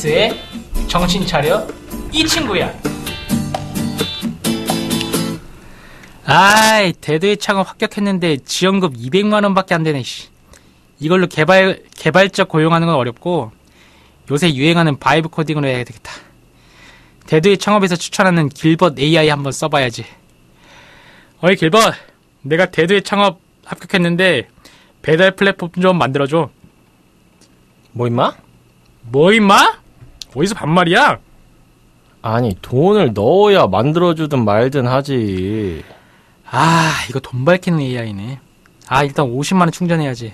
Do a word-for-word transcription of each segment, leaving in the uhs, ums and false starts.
데드의 정신 차려 이 친구야. 아이, 데드의 창업 합격했는데 지원금 이백만 원밖에 안 되네. 씨. 이걸로 개발 개발자 고용하는 건 어렵고 요새 유행하는 바이브 코딩으로 해야 되겠다. 데드의 창업에서 추천하는 길벗 에이아이 한번 써봐야지. 어이 길벗, 내가 데드의 창업 합격했는데 배달 플랫폼 좀 만들어줘. 뭐 임마? 뭐 임마? 어디서 반말이야? 아니 돈을 넣어야 만들어주든 말든 하지. 아, 이거 돈 밝히는 에이아이네. 아, 일단 오십만 원 충전해야지.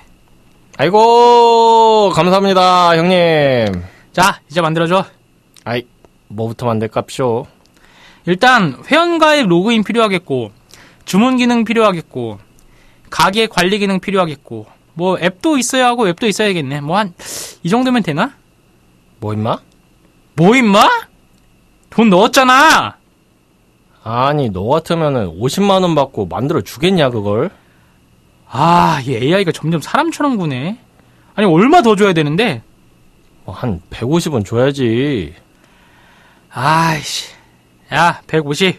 아이고 감사합니다 형님. 자, 이제 만들어줘. 아이, 뭐부터 만들깝쇼? 일단 회원가입 로그인 필요하겠고, 주문 기능 필요하겠고, 가게 관리 기능 필요하겠고, 뭐 앱도 있어야 하고 웹도 있어야겠네. 뭐 한 이 정도면 되나? 뭐 임마? 뭐 임마? 돈 넣었잖아. 아니 너 같으면은 오십만 원 받고 만들어 주겠냐 그걸? 아, 이 에이아이가 점점 사람처럼 구네. 아니 얼마 더 줘야 되는데? 한 백오십 원 줘야지. 아이씨, 야 백오십.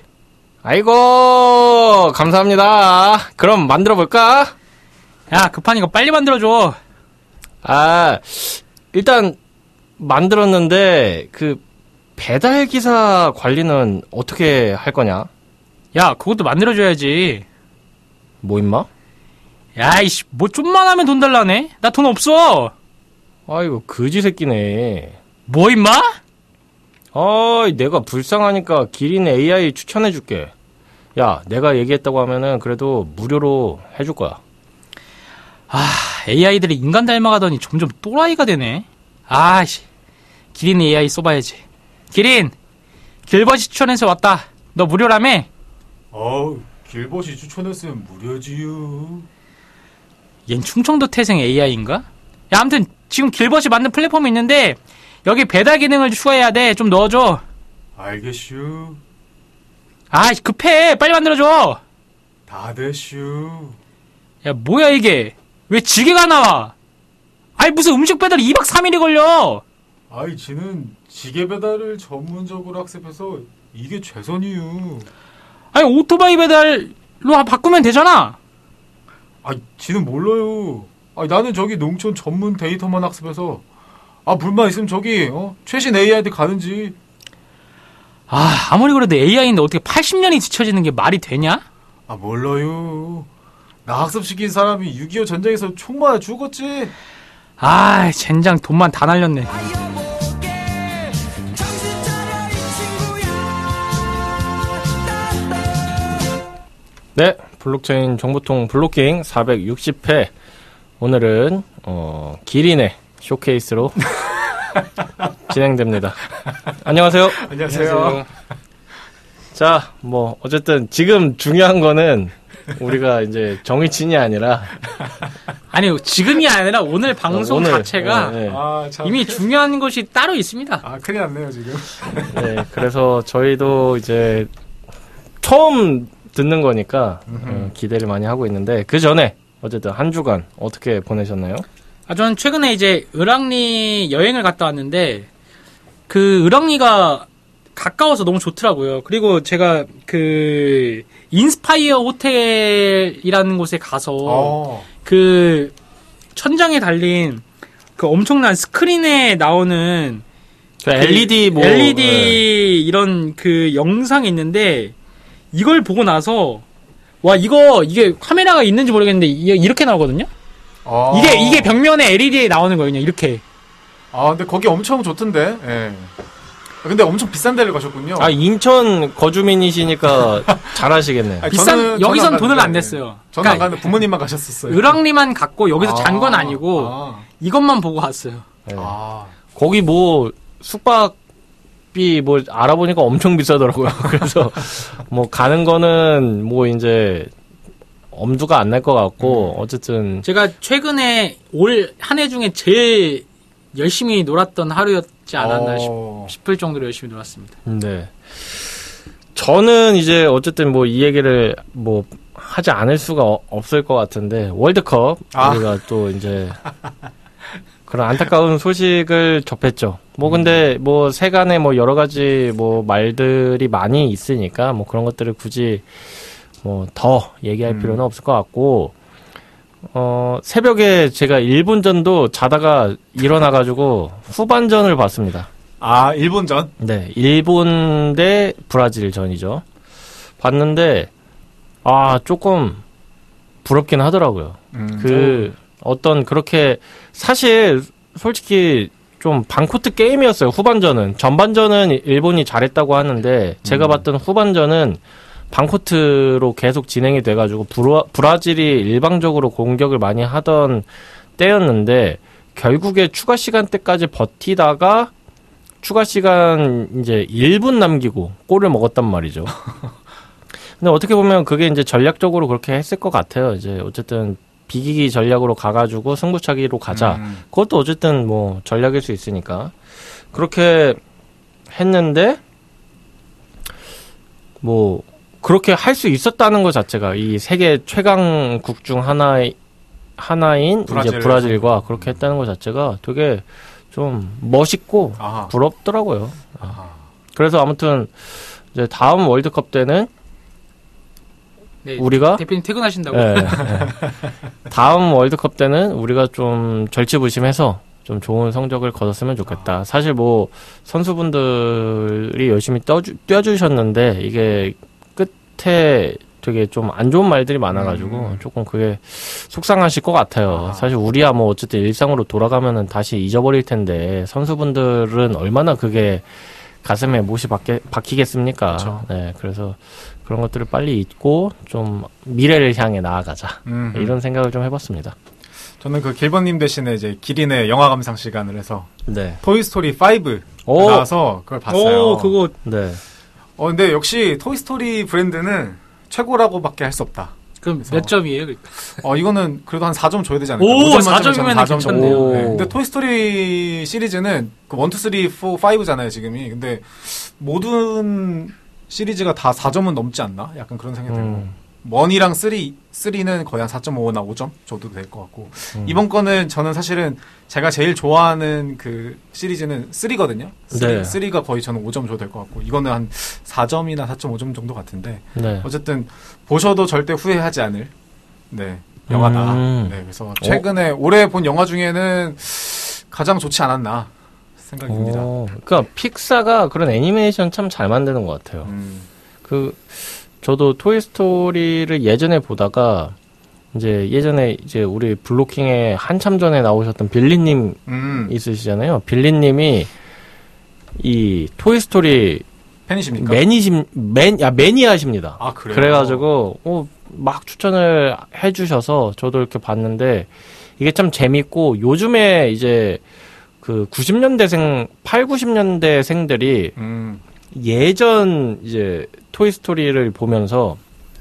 아이고 감사합니다. 그럼 만들어 볼까? 야, 급하니까 빨리 만들어줘. 아, 일단 만들었는데 그 배달 기사 관리는 어떻게 할 거냐? 야, 그것도 만들어줘야지. 뭐 임마? 야이씨, 뭐 좀만 하면 돈 달라네? 나 돈 없어. 아이고 그지 새끼네. 뭐 임마? 아이, 내가 불쌍하니까 기린 에이아이 추천해줄게. 야, 내가 얘기했다고 하면은 그래도 무료로 해줄 거야. 아, 에이아이들이 인간 닮아가더니 점점 또라이가 되네. 아씨, 기린 에이아이 써봐야지. 기린, 길벗이 추천해서 왔다. 너 무료라며? 어우, 길벗이 추천했으면 무료지요. 얜 충청도 태생 에이아이인가? 야, 아무튼 지금 길벗이 만든 플랫폼이 있는데 여기 배달 기능을 추가해야 돼. 좀 넣어줘. 알겠슈. 아, 급해. 빨리 만들어줘. 다 됐슈. 야, 뭐야 이게? 왜 지게가 나와? 아니, 무슨 음식 배달이 이박 삼일이 걸려. 아이, 지는 지게 배달을 전문적으로 학습해서 이게 최선이유. 아니, 오토바이 배달로 바꾸면 되잖아. 아이, 지는 몰라요. 아이, 나는 저기 농촌 전문 데이터만 학습해서 아, 불만 있으면 저기 어? 최신 에이아이한테 가는지. 아, 아무리 그래도 에이아이인데 어떻게 팔십 년이 뒤처지는 게 말이 되냐? 아, 몰라요. 나 학습시킨 사람이 육이오 전쟁에서 총 맞아 죽었지. 아, 젠장 돈만 다 날렸네. 네, 블록체인 정보통 블로킹 사백육십 회. 오늘은 어, 기린의 쇼케이스로 진행됩니다. 안녕하세요. 안녕하세요. 자, 뭐 어쨌든 지금 중요한 거는 우리가 이제 정의진이 아니라 아니, 지금이 아니라 오늘 방송 오늘, 자체가 네, 네. 아, 참. 이미 중요한 것이 따로 있습니다. 아, 큰일 났네요, 지금. 네, 그래서 저희도 이제 처음 듣는 거니까 어, 기대를 많이 하고 있는데 그 전에 어쨌든 한 주간 어떻게 보내셨나요? 아, 저는 최근에 이제 을왕리 여행을 갔다 왔는데 그 을왕리가 가까워서 너무 좋더라고요. 그리고 제가 그 인스파이어 호텔이라는 곳에 가서 어. 그 천장에 달린 그 엄청난 스크린에 나오는 그 엘이디 뭐 엘이디 네. 이런 그 영상이 있는데 이걸 보고 나서 와, 이거 이게 카메라가 있는지 모르겠는데 이게 이렇게 나오거든요. 아. 이게 이게 벽면에 엘이디에 나오는 거예요. 이렇게. 아, 근데 거기 엄청 좋던데. 예. 근데 엄청 비싼 데를 가셨군요. 아, 인천 거주민이시니까 잘하시겠네요. 아니, 비싼 저는- 여기선 저는 안 돈을 갔는데. 안 냈어요. 저는 그러니까 안 갔는데 부모님만 가셨었어요. 을왕리만 갔고 여기서 잔 건 아. 아니고 아. 이것만 보고 갔어요. 네. 아. 거기 뭐 숙박비 뭐 알아보니까 엄청 비싸더라고요. 그래서 뭐 가는 거는 뭐 이제 엄두가 안 날 것 같고 음. 어쨌든 제가 최근에 올 한 해 중에 제일 열심히 놀았던 하루였지 않았나 어. 싶, 싶을 정도로 열심히 놀았습니다. 네. 저는 이제 어쨌든 뭐 이 얘기를 뭐 하지 않을 수가 어- 없을 것 같은데 월드컵 아. 우리가 또 이제 그런 안타까운 소식을 접했죠. 뭐 근데 뭐 세간에 뭐 여러 가지 뭐 말들이 많이 있으니까 뭐 그런 것들을 굳이 뭐 더 얘기할 음. 필요는 없을 것 같고 어 새벽에 제가 일본전도 자다가 일어나가지고 후반전을 봤습니다. 아, 일본전? 네, 일본 대 브라질전이죠. 봤는데 아 조금 부럽긴 하더라고요. 음, 그 어떤 그렇게 사실 솔직히 좀 반코트 게임이었어요. 후반전은 전반전은 일본이 잘했다고 하는데 제가 음. 봤던 후반전은 반코트로 계속 진행이 돼가지고 브라, 브라질이 일방적으로 공격을 많이 하던 때였는데 결국에 추가 시간 때까지 버티다가 추가 시간 이제 일 분 남기고 골을 먹었단 말이죠. 근데 어떻게 보면 그게 이제 전략적으로 그렇게 했을 것 같아요. 이제 어쨌든 비기기 전략으로 가가지고 승부차기로 가자. 음. 그것도 어쨌든 뭐 전략일 수 있으니까 그렇게 했는데 뭐 그렇게 할 수 있었다는 것 자체가 이 세계 최강국 중 하나 하나인 브라질. 이제 브라질과 그렇게 했다는 것 자체가 되게 좀 멋있고 아하. 부럽더라고요. 아하. 그래서 아무튼 이제 다음 월드컵 때는 네, 우리가 대표님 퇴근하신다고. 예, 예. 다음 월드컵 때는 우리가 좀 절치부심해서 좀 좋은 성적을 거뒀으면 좋겠다. 사실 뭐 선수분들이 열심히 떠주, 뛰어주셨는데 이게 끝에 되게 좀 안 좋은 말들이 많아가지고 음. 조금 그게 속상하실 것 같아요. 아. 사실 우리야 뭐 어쨌든 일상으로 돌아가면은 다시 잊어버릴 텐데 선수분들은 얼마나 그게 가슴에 못이 박게, 박히겠습니까? 그쵸. 네, 그래서 그런 것들을 빨리 잊고 좀 미래를 향해 나아가자. 음. 이런 생각을 좀 해봤습니다. 저는 그 길버님 대신에 이제 기린의 영화 감상 시간을 해서 네. 토이스토리 오 오! 나와서 그걸 봤어요. 오, 그거 네. 어, 근데 역시 토이스토리 브랜드는 최고라고밖에 할 수 없다. 그럼 그래서- 몇 점이에요? 그러니까? 어, 이거는 그래도 한 사 점 줘야 되지 않을까? 오, 오 점 사 만점에 점이면 저는 사 점 괜찮네요. 정도. 네. 오. 근데 토이스토리 시리즈는 그 일, 이, 삼, 사, 오잖아요, 지금이. 근데 모든 시리즈가 다 사 점은 넘지 않나? 약간 그런 생각이 들고. 음. 원이랑 쓰리, 쓰리는 거의 한 사 점 오나 오 점 줘도 될 것 같고. 음. 이번 거는 저는 사실은 제가 제일 좋아하는 그 시리즈는 쓰리거든요. 네. 쓰리가 거의 저는 오 점 줘도 될 것 같고. 이거는 한 사 점이나 사 점 오 점 정도 같은데. 네. 어쨌든 보셔도 절대 후회하지 않을 네 영화다. 음. 네, 그래서 최근에 올해 본 영화 중에는 가장 좋지 않았나 생각이 듭니다. 오, 그러니까 픽사가 그런 애니메이션 참 잘 만드는 것 같아요. 음, 그 저도 토이스토리를 예전에 보다가 이제 예전에 이제 우리 블로킹에 한참 전에 나오셨던 빌리님 음, 있으시잖아요. 빌리님이 이 토이스토리 팬이십니까? 매니심 맨, 야 매니아십니다. 아 그래요? 그래가지고 어, 막 추천을 해주셔서 저도 이렇게 봤는데 이게 참 재밌고 요즘에 이제 그 구십 년대생, 팔, 구십 년대생들이 음, 예전 이제 토이스토리를 보면서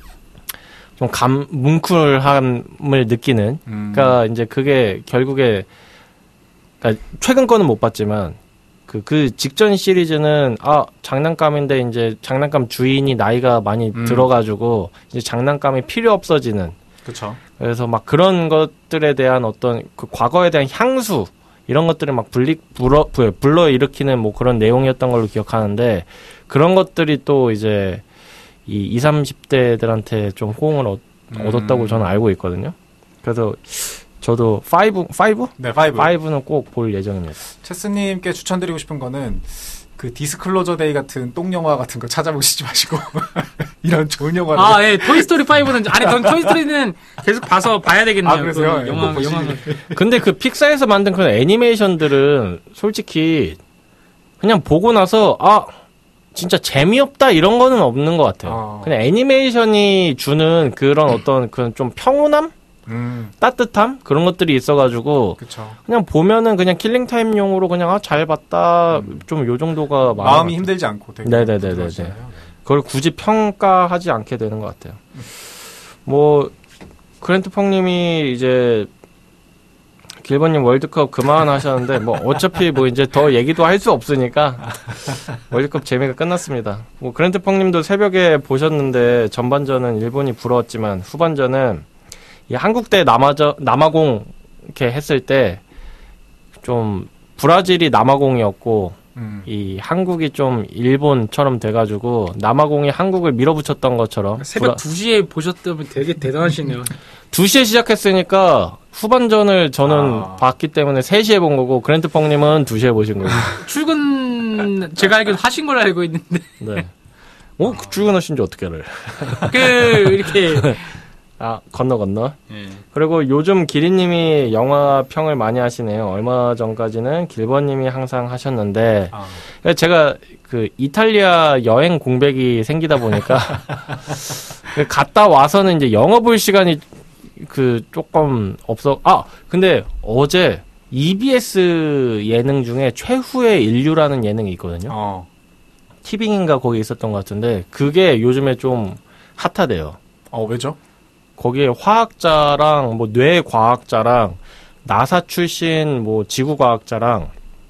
좀 감, 뭉클함을 느끼는 음, 그러니까 이제 그게 결국에 그러니까 최근 거는 못 봤지만 그, 그 직전 시리즈는 아 장난감인데 이제 장난감 주인이 나이가 많이 음. 들어가지고 이제 장난감이 필요 없어지는 그쵸. 그래서 막 그런 것들에 대한 어떤 그 과거에 대한 향수 이런 것들을 막 불리 불어 불- 불러 일으키는 뭐 그런 내용이었던 걸로 기억하는데 그런 것들이 또 이제 이 이십, 삼십 대들한테 좀 호응을 얻, 음. 얻었다고 저는 알고 있거든요. 그래서 저도 파이브 파이브 네, 파이브. 파이브는 꼭 볼 예정입니다. 체스님께 추천드리고 싶은 거는 그 디스클로저 데이 같은 똥 영화 같은 거 찾아보시지 마시고 이런 좋은 영화를 아, 예, 토이스토리 오는 아니, 전 토이스토리는 계속 봐서 봐야 되겠네요. 아, 그러세요? 그 예, 영화, 꼭 보시지. 영화. 근데 그 픽사에서 만든 그런 애니메이션들은 솔직히 그냥 보고 나서 아 진짜 재미없다 이런 거는 없는 것 같아요. 아. 그냥 애니메이션이 주는 그런 어떤 그런 좀 평온함, 음, 따뜻함 그런 것들이 있어가지고 그쵸. 그냥 보면은 그냥 킬링 타임용으로 그냥 아 잘 봤다 좀 요 정도가 많은 것 마음이 같아요. 힘들지 않고 되게 네네네네네. 부드러워지잖아요. 그걸 굳이 평가하지 않게 되는 것 같아요. 뭐 그랜트 펑님이 이제 길버님 월드컵 그만 하셨는데 뭐 어차피 뭐 이제 더 얘기도 할 수 없으니까 월드컵 재미가 끝났습니다. 뭐 그랜트 펑님도 새벽에 보셨는데 전반전은 일본이 부러웠지만 후반전은 이 한국 대 남아저 남아공 이렇게 했을 때 좀 브라질이 남아공이었고 음. 이 한국이 좀 일본처럼 돼가지고 남아공이 한국을 밀어붙였던 것처럼 새벽 브라... 두 시에 보셨다면 되게 대단하시네요. 두 시에 시작했으니까 후반전을 저는 아. 봤기 때문에 세 시에 본 거고 그랜트펑님은 두 시에 보신 거고. 출근 제가 알기로 하신 걸로 알고 있는데. 네. 어? 그 출근하신 지 어떻게 알아요? 그 이렇게 아 건너 건너. 예. 그리고 요즘 기린님이 영화 평을 많이 하시네요. 얼마 전까지는 길버님이 항상 하셨는데 아. 제가 그 이탈리아 여행 공백이 생기다 보니까 갔다 와서는 이제 영화 볼 시간이 그 조금 없어. 아 근데 어제 이비에스 예능 중에 최후의 인류라는 예능이 있거든요. 어. 티빙인가 거기 있었던 것 같은데 그게 요즘에 좀 핫하대요. 어 왜죠? 거기에 화학자랑 뭐 뇌과학자랑 나사 출신 뭐 지구과학자랑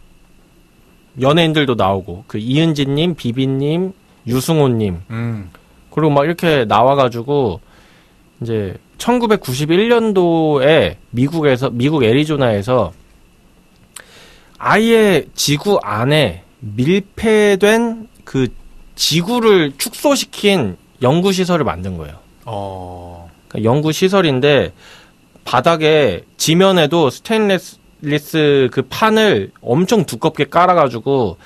연예인들도 나오고 그 이은지님, 비비님, 유승호님 음. 그리고 막 이렇게 나와가지고 이제 천구백구십일 년도에 미국에서 미국 애리조나에서 아예 지구 안에 밀폐된 그 지구를 축소시킨 연구 시설을 만든 거예요. 어. 그러니까 연구 시설인데 바닥에 지면에도 스테인리스 그 판을 엄청 두껍게 깔아가지고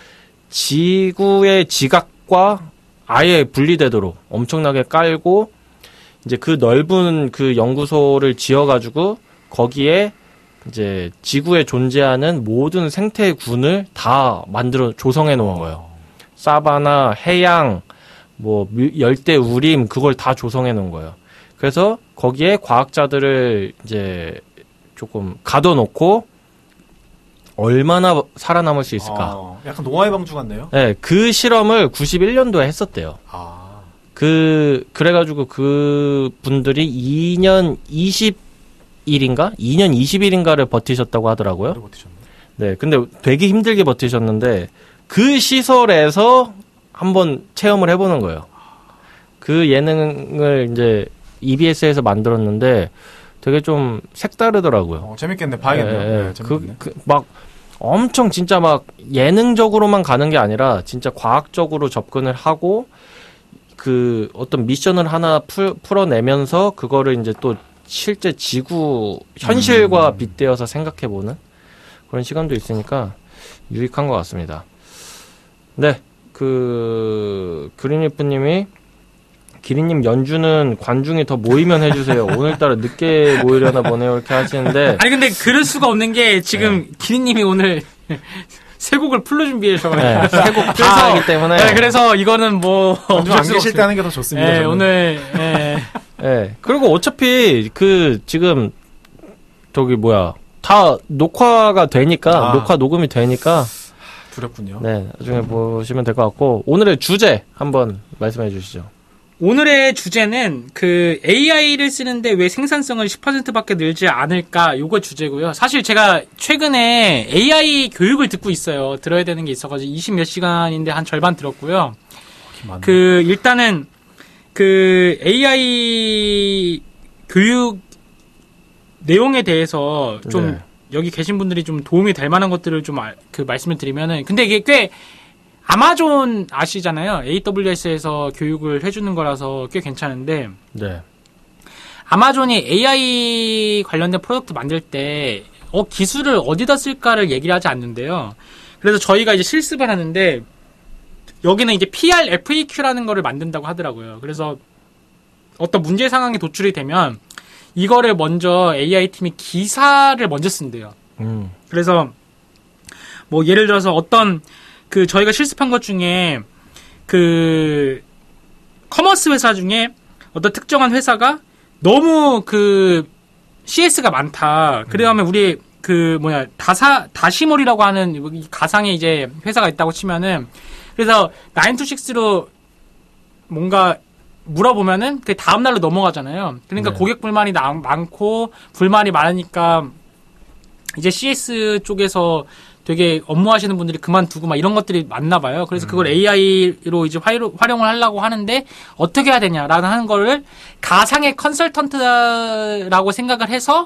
지구의 지각과 아예 분리되도록 엄청나게 깔고 이제 그 넓은 그 연구소를 지어가지고 거기에 이제 지구에 존재하는 모든 생태군을 다 만들어 조성해 놓은 거예요. 사바나, 해양, 뭐 열대 우림 그걸 다 조성해 놓은 거예요. 그래서 거기에 과학자들을 이제 조금 가둬놓고 얼마나 살아남을 수 있을까? 어, 약간 노아의 방주 같네요. 네, 그 실험을 구십일 년도에 했었대요. 아. 그 그래가지고 그 분들이 이 년 이십 일인가? 이 년 이십 일인가를 버티셨다고 하더라고요. 오래 버티셨네. 네, 근데 되게 힘들게 버티셨는데 그 시설에서 한번 체험을 해보는 거예요. 그 예능을 이제 이비에스에서 만들었는데 되게 좀 색다르더라고요. 어, 재밌겠네. 봐야겠네요. 예, 예. 네, 재밌겠네. 그, 그, 막 엄청 진짜 막 예능적으로만 가는 게 아니라 진짜 과학적으로 접근을 하고 그 어떤 미션을 하나 풀, 풀어내면서 그거를 이제 또 실제 지구 현실과 음. 빗대어서 생각해보는 그런 시간도 있으니까 유익한 것 같습니다. 네, 그 그린리프님이 기린님 연주는 관중이 더 모이면 해주세요. 오늘따라 늦게 모이려나 보네요. 이렇게 하시는데 아니 근데 그럴 수가 없는 게 지금 네. 기린님이 오늘 세 곡을 풀로 준비해서 네, 세곡 다 하기 때문에 네, 그래서 이거는 뭐 관중 안 계실 때 하는 게 더 좋습니다. 네, 저는. 오늘 네. 네. 그리고 어차피 그 지금 저기 뭐야 다 녹화가 되니까 아. 녹화 녹음이 되니까 두렵군요. 네 나중에 보시면 될 것 같고 오늘의 주제 한번 말씀해 주시죠. 오늘의 주제는 그 에이아이를 쓰는데 왜 생산성을 십 퍼센트밖에 늘지 않을까 요거 주제고요. 사실 제가 최근에 에이아이 교육을 듣고 있어요. 들어야 되는 게 있어가지고 이십 몇 시간인데 한 절반 들었고요. 그 일단은 그 에이아이 교육 내용에 대해서 좀 네. 여기 계신 분들이 좀 도움이 될 만한 것들을 좀 그 말씀을 드리면은 근데 이게 꽤 아마존 아시잖아요. 에이더블유에스에서 교육을 해주는 거라서 꽤 괜찮은데 네. 아마존이 에이아이 관련된 프로덕트 만들 때 어, 기술을 어디다 쓸까를 얘기를 하지 않는데요. 그래서 저희가 이제 실습을 하는데 여기는 이제 피알 에프에이큐라는 거를 만든다고 하더라고요. 그래서 어떤 문제 상황에 도출이 되면 이거를 먼저 에이아이 팀이 기사를 먼저 쓴대요. 음. 그래서 뭐 예를 들어서 어떤 그 저희가 실습한 것 중에 그 커머스 회사 중에 어떤 특정한 회사가 너무 그 씨에스가 많다. 그러면 우리 그 뭐냐 다사 다시몰이라고 하는 가상의 이제 회사가 있다고 치면은 그래서 나인 투 식스로 뭔가 물어보면은 그 다음 날로 넘어가잖아요. 그러니까 네. 고객 불만이 나, 많고 불만이 많으니까 이제 씨에스 쪽에서 되게 업무하시는 분들이 그만두고 막 이런 것들이 많나 봐요. 그래서 그걸 에이아이로 이제 활용, 활용을 하려고 하는데 어떻게 해야 되냐라는 하는 거를 가상의 컨설턴트라고 생각을 해서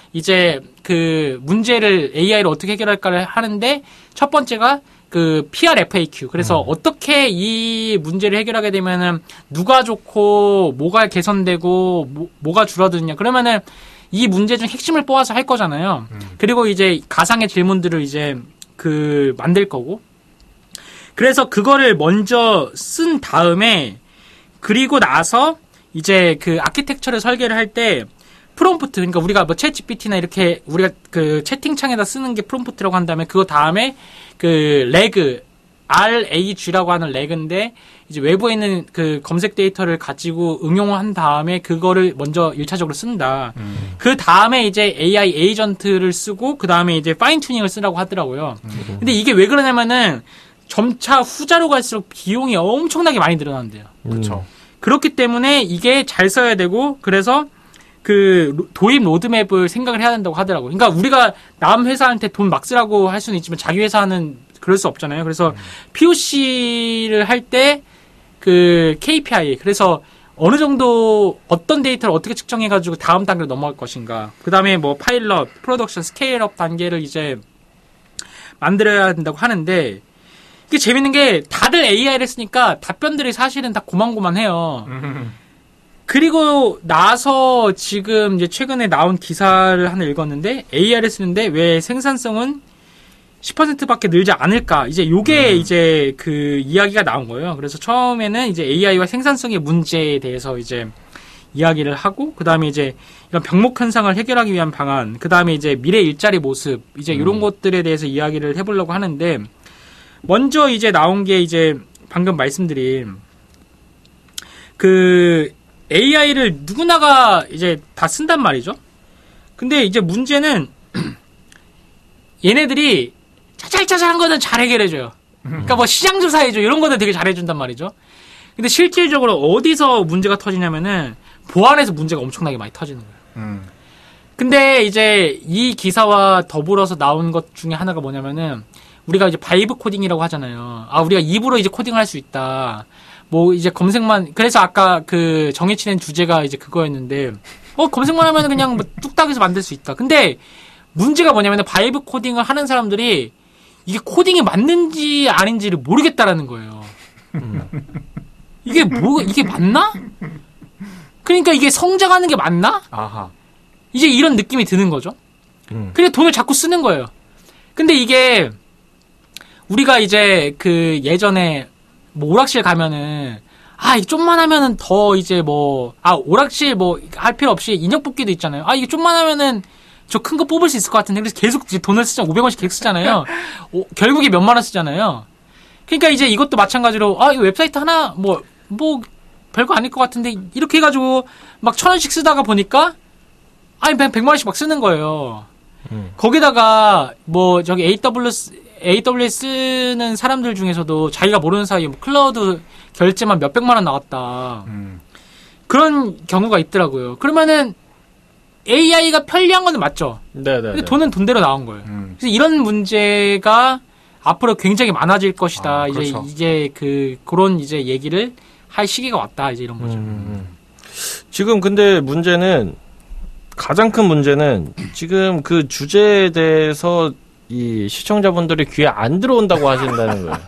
이제 그 문제를 에이아이를 어떻게 해결할까를 하는데 첫 번째가 그 피알 에프에이큐. 그래서 음. 어떻게 이 문제를 해결하게 되면은 누가 좋고 뭐가 개선되고 뭐, 뭐가 줄어드냐. 그러면은 이 문제 중 핵심을 뽑아서 할 거잖아요. 음. 그리고 이제 가상의 질문들을 이제 그 만들 거고. 그래서 그거를 먼저 쓴 다음에 그리고 나서 이제 그 아키텍처를 설계를 할 때 프롬프트, 그러니까 우리가 뭐 챗 지피티나 이렇게 우리가 그 채팅창에다 쓰는 게 프롬프트라고 한다면 그거 다음에 그 레그, 알에이지라고 하는 레그인데 이제 외부에 있는 그 검색 데이터를 가지고 응용을 한 다음에 그거를 먼저 일차적으로 쓴다. 음. 그 다음에 이제 에이아이 에이전트를 쓰고 그 다음에 이제 파인 튜닝을 쓰라고 하더라고요. 음. 근데 이게 왜 그러냐면은 점차 후자로 갈수록 비용이 엄청나게 많이 늘어난대요. 음. 그렇죠. 그렇기 때문에 이게 잘 써야 되고 그래서 그 도입 로드맵을 생각을 해야 된다고 하더라고요. 그러니까 우리가 남 회사한테 돈 막 쓰라고 할 수는 있지만 자기 회사는 그럴 수 없잖아요. 그래서 음. 피오씨를 할 때 그 케이피아이 그래서 어느 정도 어떤 데이터를 어떻게 측정해가지고 다음 단계로 넘어갈 것인가. 그 다음에 뭐 파일럿, 프로덕션, 스케일업 단계를 이제 만들어야 된다고 하는데 이게 재밌는 게 다들 에이아이를 쓰니까 답변들이 사실은 다 고만고만해요. 음. 그리고 나서 지금 이제 최근에 나온 기사를 하나 읽었는데 에이아이를 쓰는데 왜 생산성은 십 퍼센트밖에 늘지 않을까? 이제 요게 음. 이제 그 이야기가 나온 거예요. 그래서 처음에는 이제 에이아이와 생산성의 문제에 대해서 이제 이야기를 하고 그다음에 이제 이런 병목 현상을 해결하기 위한 방안, 그다음에 이제 미래 일자리 모습, 이제 이런 음. 것들에 대해서 이야기를 해 보려고 하는데 먼저 이제 나온 게 이제 방금 말씀드린 그 에이아이를 누구나가 이제 다 쓴단 말이죠. 근데 이제 문제는 얘네들이 짜잘짜잘한 거는 잘 해결해줘요. 그러니까 뭐 시장 조사해줘 이런 거는 되게 잘해준단 말이죠. 근데 실질적으로 어디서 문제가 터지냐면은 보안에서 문제가 엄청나게 많이 터지는 거예요. 음. 근데 이제 이 기사와 더불어서 나온 것 중에 하나가 뭐냐면은 우리가 이제 바이브 코딩이라고 하잖아요. 아 우리가 입으로 이제 코딩을 할 수 있다. 뭐 이제 검색만 그래서 아까 그 정해치는 주제가 이제 그거였는데 어 검색만 하면 그냥 뭐 뚝딱해서 만들 수 있다. 근데 문제가 뭐냐면 바이브 코딩을 하는 사람들이 이게 코딩이 맞는지 아닌지를 모르겠다라는 거예요. 음. 이게 뭐 이게 맞나? 그러니까 이게 성장하는 게 맞나? 아하. 이제 이런 느낌이 드는 거죠. 음. 그래서 돈을 자꾸 쓰는 거예요. 근데 이게 우리가 이제 그 예전에 뭐 오락실 가면은 아, 이게 좀만 하면은 더 이제 뭐 아, 오락실 뭐 할 필요 없이 인형 뽑기도 있잖아요. 아, 이게 좀만 하면은 저 큰 거 뽑을 수 있을 것 같은데 그래서 계속 이제 돈을 쓰잖아요. 오백 원씩 계속 쓰잖아요. 오, 결국에 몇만 원 쓰잖아요. 그러니까 이제 이것도 마찬가지로 아, 이 웹사이트 하나 뭐 뭐 별거 아닐 것 같은데 이렇게 해가지고 막 천 원씩 쓰다가 보니까 아니 그냥 백만 원씩 막 쓰는 거예요. 음. 거기다가 뭐 저기 에이더블유에스 에이더블유에스 쓰는 사람들 중에서도 자기가 모르는 사이에 뭐 클라우드 결제만 몇백만 원 나왔다. 음. 그런 경우가 있더라고요. 그러면은 에이아이가 편리한 건 맞죠? 네네. 근데 돈은 돈대로 나온 거예요. 음. 그래서 이런 문제가 앞으로 굉장히 많아질 것이다. 아, 그렇죠. 이제 이제 그 그런 이제 얘기를 할 시기가 왔다. 이제 이런 거죠. 음. 지금 근데 문제는 가장 큰 문제는 지금 그 주제에 대해서 이 시청자분들이 귀에 안 들어온다고 하신다는 거예요.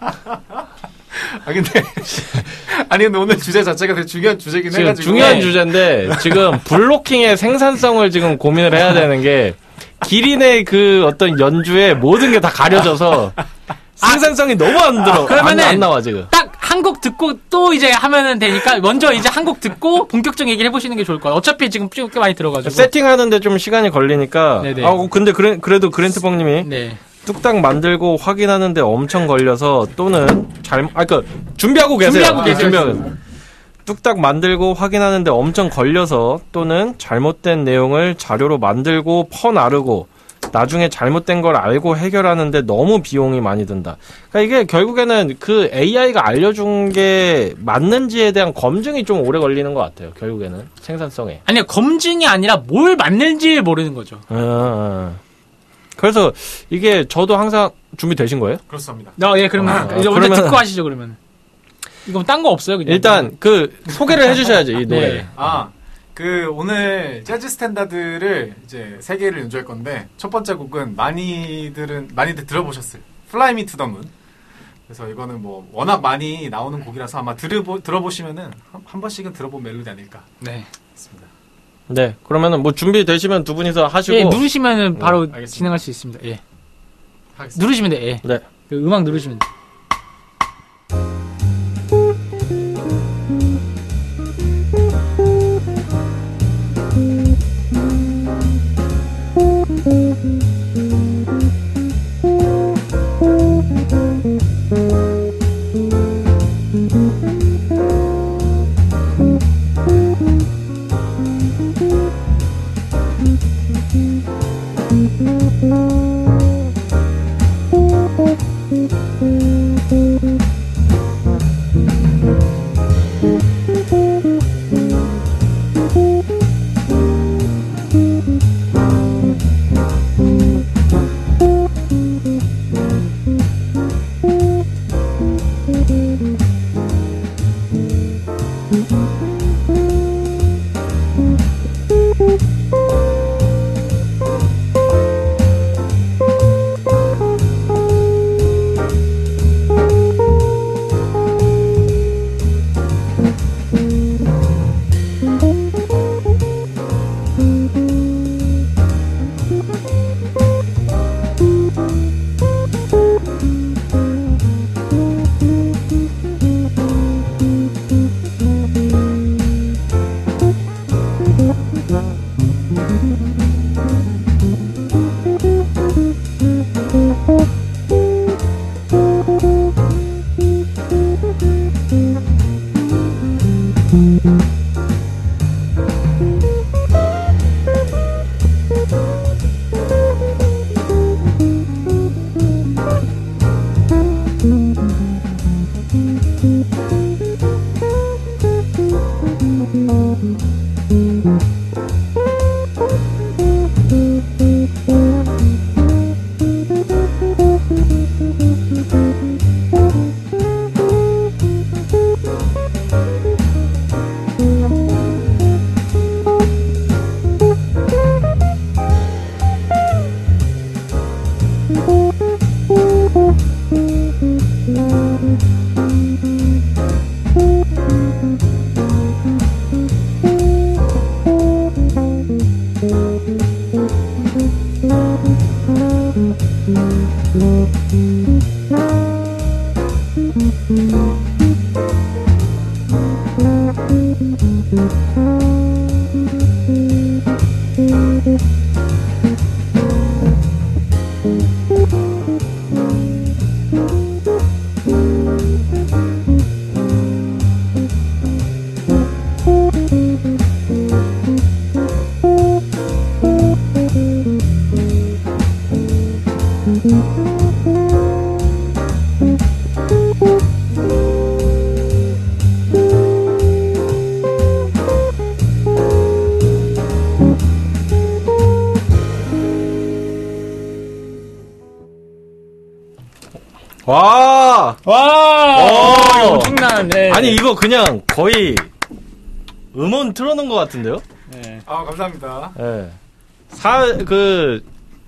아 근데 아니 근데 오늘 주제 자체가 되게 중요한 주제긴 해가지고 중요한 네. 주제인데 지금 블로킹의 생산성을 지금 고민을 해야 되는 게 기린의 그 어떤 연주에 모든 게 다 가려져서 생산성이 아, 너무 안 들어. 그러면은 안, 안 나와 지금. 딱 한 곡 듣고 또 이제 하면은 되니까 먼저 이제 한 곡 듣고 본격적 얘기를 해보시는 게 좋을 것 같아요. 어차피 지금 꽤 많이 들어가지고 세팅하는데 좀 시간이 걸리니까. 네네. 아 근데 그래, 그래도 그랜트뽕님이 네. 뚝딱 만들고 확인하는데 엄청 걸려서 또는 잘, 아, 그 준비하고 계세요. 준비하고 계세요. 준비하고. 뚝딱 만들고 확인하는데 엄청 걸려서 또는 잘못된 내용을 자료로 만들고 퍼 나르고 나중에 잘못된 걸 알고 해결하는데 너무 비용이 많이 든다. 그러니까 이게 결국에는 그 에이아이가 알려준 게 맞는지에 대한 검증이 좀 오래 걸리는 것 같아요. 결국에는 생산성에. 아니요, 검증이 아니라 뭘 맞는지 모르는 거죠. 아, 아. 그래서 이게 저도 항상 준비되신 거예요? 그렇습니다. 아, 예, 그러면 아, 이제 먼저 듣고 하시죠, 그러면. 이건 딴 거 없어요, 그냥. 일단 그 소개를 해주셔야죠, 이 노래. 네. 아, 그 오늘 재즈 스탠다드를 이제 세 개를 연주할 건데 첫 번째 곡은 많이들은 많이들 들어보셨을 Fly Me to the Moon. 그래서 이거는 뭐 워낙 많이 나오는 곡이라서 아마 들어보, 들어보시면은 한, 한 번씩은 들어본 멜로디 아닐까. 네. 있습니다. 네. 그러면은 뭐 준비 되시면 두 분이서 하시고. 예, 누르시면은 바로 네, 진행할 수 있습니다. 예. 하겠습니다. 누르시면 돼. 예. 네. 그 음악 누르시면 돼. 와! 와! 오! 엄청난, 네. 아니, 이거 그냥 거의 음원 틀어놓은 것 같은데요? 네. 아, 감사합니다. 예. 네. 사, 그,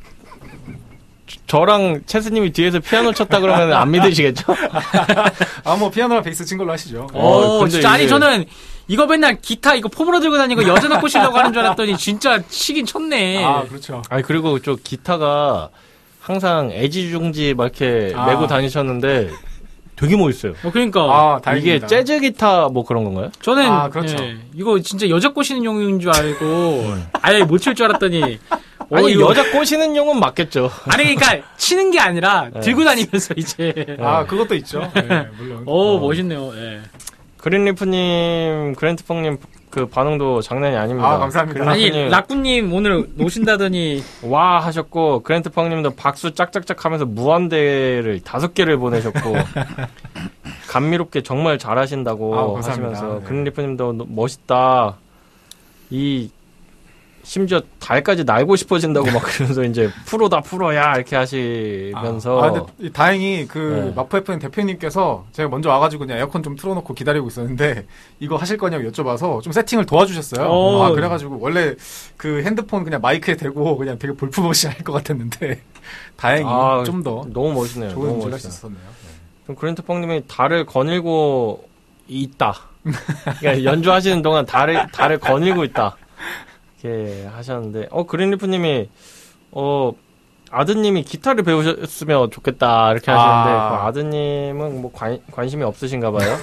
저랑 채스님이 뒤에서 피아노 쳤다 그러면 안 믿으시겠죠? 아, 뭐, 피아노랑 베이스 친 걸로 하시죠. 오, 어, 근데 진짜. 아니, 이게- 저는 이거 맨날 기타 이거 폼으로 들고 다니고 여자나 꼬시려고 하는 줄 알았더니 진짜 치긴 쳤네. 아, 그렇죠. 아니, 그리고 저 기타가 항상 애지중지 막 이렇게 아. 메고 다니셨는데 되게 멋있어요. 어, 그러니까. 아, 이게 다행입니다. 재즈 기타 뭐 그런 건가요? 저는 아, 그렇죠. 예, 이거 진짜 여자 꼬시는 용인 줄 알고 아예 못 칠 줄 알았더니 어, 아니, 이거- 여자 꼬시는 용은 맞겠죠. 아니 그러니까 치는 게 아니라 네. 들고 다니면서 이제 아, 그것도 있죠. 네, 물론. 오 멋있네요. 예. 그린리프님, 그랜트펑님 그 반응도 장난이 아닙니다. 아, 감사합니다. 아니 그린리프님 라꾸님 오늘 노신다더니 와 하셨고, 그랜트펑님도 박수 짝짝짝 하면서 무한대를 다섯 개를 보내셨고, 감미롭게 정말 잘하신다고 아, 감사합니다. 하시면서, 네. 그린리프님도 멋있다. 이 심지어 달까지 날고 싶어진다고 막 그러면서 이제 프로다 프로야 이렇게 하시면서 아, 아 근데 다행히 그 네. 마포 에프엠 대표님께서 제가 먼저 와가지고 그냥 에어컨 좀 틀어놓고 기다리고 있었는데 이거 하실 거냐고 여쭤봐서 좀 세팅을 도와주셨어요. 오. 아 그래가지고 원래 그 핸드폰 그냥 마이크에 대고 그냥 되게 볼품없이 할 것 같았는데 다행히 아, 좀 더 너무 멋있네요. 좋은 너무 연주를 할 수 멋있어요. 있었네요. 네. 그럼 그랜트펑님이 달을 거닐고 있다. 그러니까 연주하시는 동안 달을 달을 거닐고 있다. 이렇게 하셨는데, 어 그린리프님이 어 아드님이 기타를 배우셨으면 좋겠다 이렇게 하시는데 아. 그 아드님은 뭐 관, 관심이 없으신가봐요.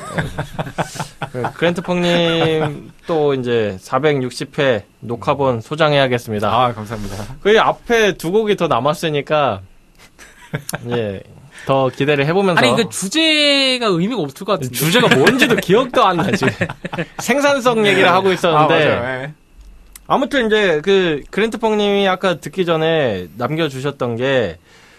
네. 그랜트펑님 또 이제 사백육십 회 녹화본 소장해야겠습니다. 아 감사합니다. 그 앞에 두 곡이 더 남았으니까 예. 더 기대를 해보면서. 아니 그 주제가 의미가 없을 것 같은데. 주제가 뭔지도 기억도 안 나지. 생산성 얘기를 하고 있었는데. 아, 맞아요. 네. 아무튼 이제 그 그랜트펑님이 아까 듣기 전에 남겨주셨던 게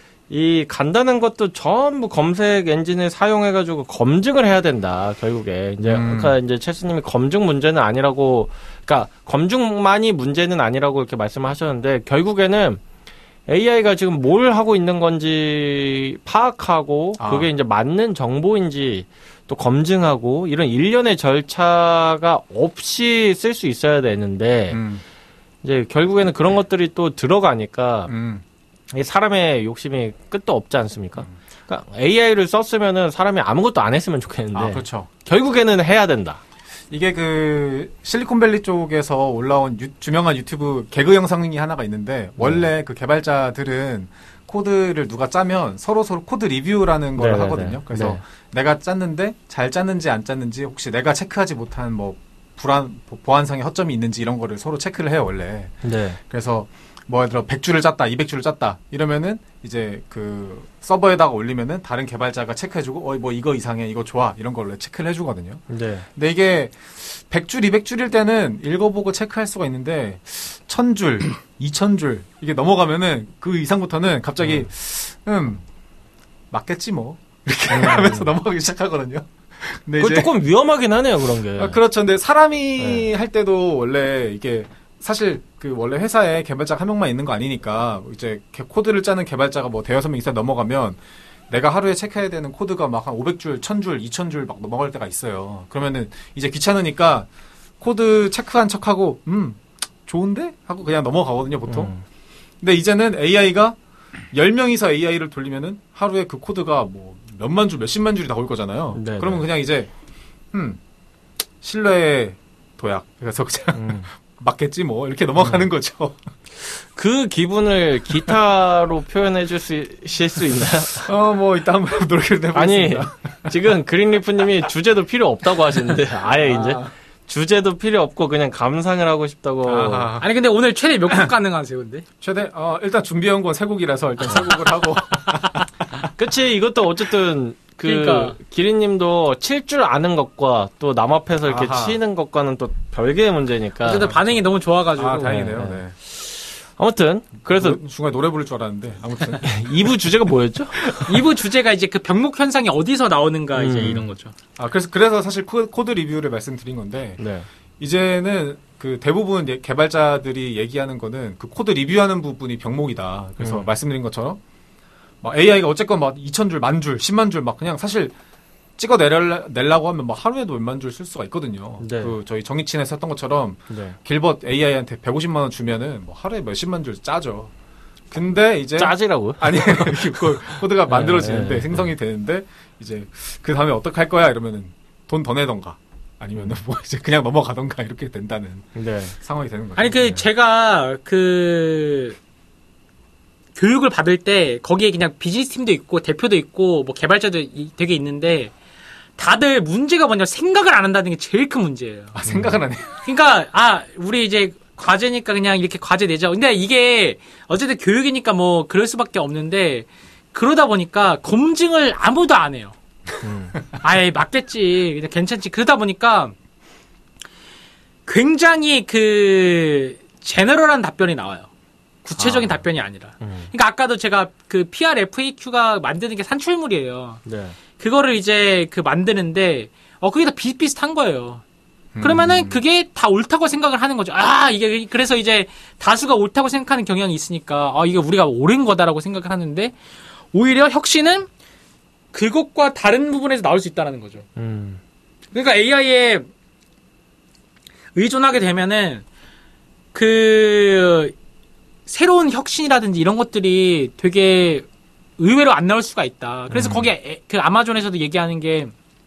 이 간단한 것도 전부 검색 엔진을 사용해가지고 검증을 해야 된다. 결국에 이제 음. 아까 이제 체스님이 검증 문제는 아니라고, 그러니까 검증만이 문제는 아니라고 이렇게 말씀하셨는데 결국에는 에이아이가 지금 뭘 하고 있는 건지 파악하고 아. 그게 이제 맞는 정보인지 또 검증하고 이런 일련의 절차가 없이 쓸 수 있어야 되는데 음, 이제 결국에는 그런 것들이 또 들어가니까 음. 이 사람의 욕심이 끝도 없지 않습니까? 그러니까 에이아이를 썼으면은 사람이 아무것도 안 했으면 좋겠는데 아 그렇죠. 결국에는 해야 된다. 이게 그 실리콘밸리 쪽에서 올라온 유, 유명한 유튜브 개그 영상이 하나가 있는데 원래 그 개발자들은 코드를 누가 짜면 서로 서로 코드 리뷰라는 걸 네네네. 하거든요. 그래서 네. 내가 짰는데 잘 짰는지 안 짰는지 혹시 내가 체크하지 못한 뭐 불안 보안상의 허점이 있는지 이런 거를 서로 체크를 해요 원래. 네. 그래서 뭐 예를 들어 백 줄을 짰다, 이백 줄을 짰다 이러면은 이제 그 서버에다가 올리면은 다른 개발자가 체크해주고 어 뭐 이거 이상해, 이거 좋아 이런 걸로 체크를 해주거든요. 네. 근데 이게 백 줄, 이백 줄일 때는 읽어보고 체크할 수가 있는데 천 줄, 이천 줄 이게 넘어가면은 그 이상부터는 갑자기 음 맞겠지 뭐 이렇게 음. 하면서 넘어가기 시작하거든요. 근데 그거 조금 위험하긴 하네요 그런 게. 아, 그렇죠. 근데 사람이 네. 할 때도 원래 이게 사실 그 원래 회사에 개발자 한 명만 있는 거 아니니까 이제 개- 코드를 짜는 개발자가 뭐 대여섯 명 이상 넘어가면 내가 하루에 체크해야 되는 코드가 막 한 오백 줄, 천 줄, 이천 줄 막 넘어갈 때가 있어요. 그러면은 이제 귀찮으니까 코드 체크한 척하고 음 좋은데? 하고 그냥 넘어가거든요 보통. 음. 근데 이제는 에이아이가 열 명이서 에이아이를 돌리면은 하루에 그 코드가 뭐 몇만 줄, 몇십만 줄이 나올 거잖아요. 네네. 그러면 그냥 이제 음 신뢰의 도약. 그래서 그냥 음. 맞겠지 뭐 이렇게 넘어가는 거죠. 그 기분을 기타로 표현해 주실 수 있나요? 어 뭐 이따 한번 노력을 아니, 해보겠습니다. 지금 그린리프님이 주제도 필요 없다고 하시는데, 아예 이제, 주제도 필요 없고 그냥 감상을 하고 싶다고. 아하. 아니 근데 오늘 최대 몇 곡 가능하세요 근데? 최대 어 일단 준비한 건 세 곡이라서 일단 세 곡을 하고 그치, 이것도 어쨌든, 그, 그러니까. 기린님도 칠 줄 아는 것과 또 남 앞에서 이렇게 아하. 치는 것과는 또 별개의 문제니까. 어쨌든 반응이 너무 좋아가지고. 아 다행이네요. 네. 네. 아무튼, 그래서 노- 중간에 노래 부를 줄 알았는데 아무튼 이 부 주제가 뭐였죠? 이 부 주제가 이제 그 병목 현상이 어디서 나오는가 이제 음. 이런 거죠. 아 그래서 그래서 사실 코- 코드 리뷰를 말씀드린 건데 네. 이제는 그 대부분 이제 개발자들이 얘기하는 거는 그 코드 리뷰하는 부분이 병목이다. 그래서 음. 말씀드린 것처럼 막 에이아이가 어쨌건 막 이천 줄, 만 줄, 십만 줄 막 그냥 사실 찍어 내려고 하면 막 하루에도 몇만 줄 쓸 수가 있거든요. 네. 그 저희 정의친에서 했던 것처럼 네. 길벗 에이아이한테 백오십만 원 주면은 뭐 하루에 몇십만 줄 짜죠. 근데 이제 짜지라고요? 아니 그 코드가 만들어지는데 네, 네, 생성이 되는데 이제 그 다음에 어떻게 할 거야 이러면은 돈 더 내던가 아니면은 뭐 이제 그냥 넘어가던가 이렇게 된다는 네. 상황이 되는 거죠. 아니 그 네. 제가 그 교육을 받을 때 거기에 그냥 비즈니스 팀도 있고 대표도 있고 뭐 개발자도 이- 되게 있는데 다들 문제가 뭐냐 생각을 안 한다는 게 제일 큰 문제예요. 아, 생각은 안 해요. 그러니까 아 우리 이제 과제니까 그냥 이렇게 과제 내자. 근데 이게 어쨌든 교육이니까 뭐 그럴 수밖에 없는데 그러다 보니까 검증을 아무도 안 해요. 음. 아예 맞겠지, 그냥 괜찮지. 그러다 보니까 굉장히 그 제너럴한 답변이 나와요. 구체적인 아. 답변이 아니라. 음. 그러니까 아까도 제가 그 피알 에프에이큐가 만드는 게 산출물이에요. 네. 그거를 이제 그 만드는데 어 그게 다 비슷비슷한 거예요. 그러면은 그게 다 옳다고 생각을 하는 거죠. 아, 이게 그래서 이제 다수가 옳다고 생각하는 경향이 있으니까 아, 이게 우리가 옳은 거다라고 생각을 하는데 오히려 혁신은 그것과 다른 부분에서 나올 수 있다는 거죠. 음. 그러니까 에이아이에 의존하게 되면은 그 새로운 혁신이라든지 이런 것들이 되게 의외로 안 나올 수가 있다. 그래서 음. 거기에 그 아마존에서도 얘기하는 게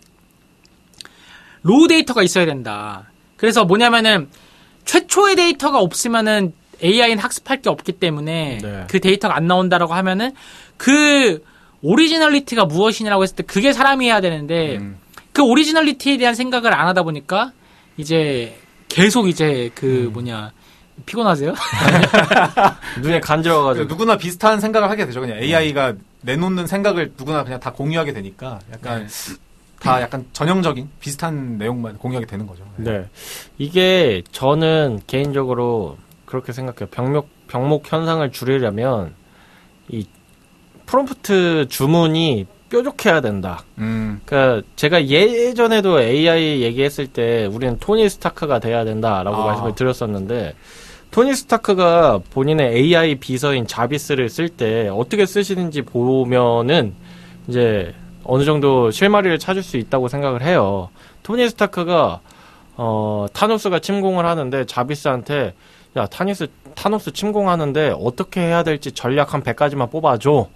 로우 데이터가 있어야 된다. 그래서 뭐냐면은 최초의 데이터가 없으면은 에이아이는 학습할 게 없기 때문에 네. 그 데이터가 안 나온다라고 하면은 그 오리지널리티가 무엇이냐라고 했을 때 그게 사람이 해야 되는데 음. 그 오리지널리티에 대한 생각을 안 하다 보니까 이제 계속 이제 그 음. 뭐냐 피곤하세요? 눈에 간지러워가지고 누구나 비슷한 생각을 하게 되죠. 그냥 에이아이가 내놓는 생각을 누구나 그냥 다 공유하게 되니까 약간 네. 다 약간 전형적인 비슷한 내용만 공유하게 되는 거죠. 네. 네. 이게 저는 개인적으로 그렇게 생각해요. 병목, 병목 현상을 줄이려면 이 프롬프트 주문이 뾰족해야 된다. 음. 그러니까 제가 예전에도 에이아이 얘기했을 때 우리는 토니 스타크가 돼야 된다라고 아. 말씀을 드렸었는데 토니 스타크가 본인의 에이아이 비서인 자비스를 쓸 때 어떻게 쓰시는지 보면은 이제 어느 정도 실마리를 찾을 수 있다고 생각을 해요. 토니 스타크가 어, 타노스가 침공을 하는데 자비스한테 야 타니스 타노스 침공하는데 어떻게 해야 될지 전략 한 백 가지만 뽑아줘.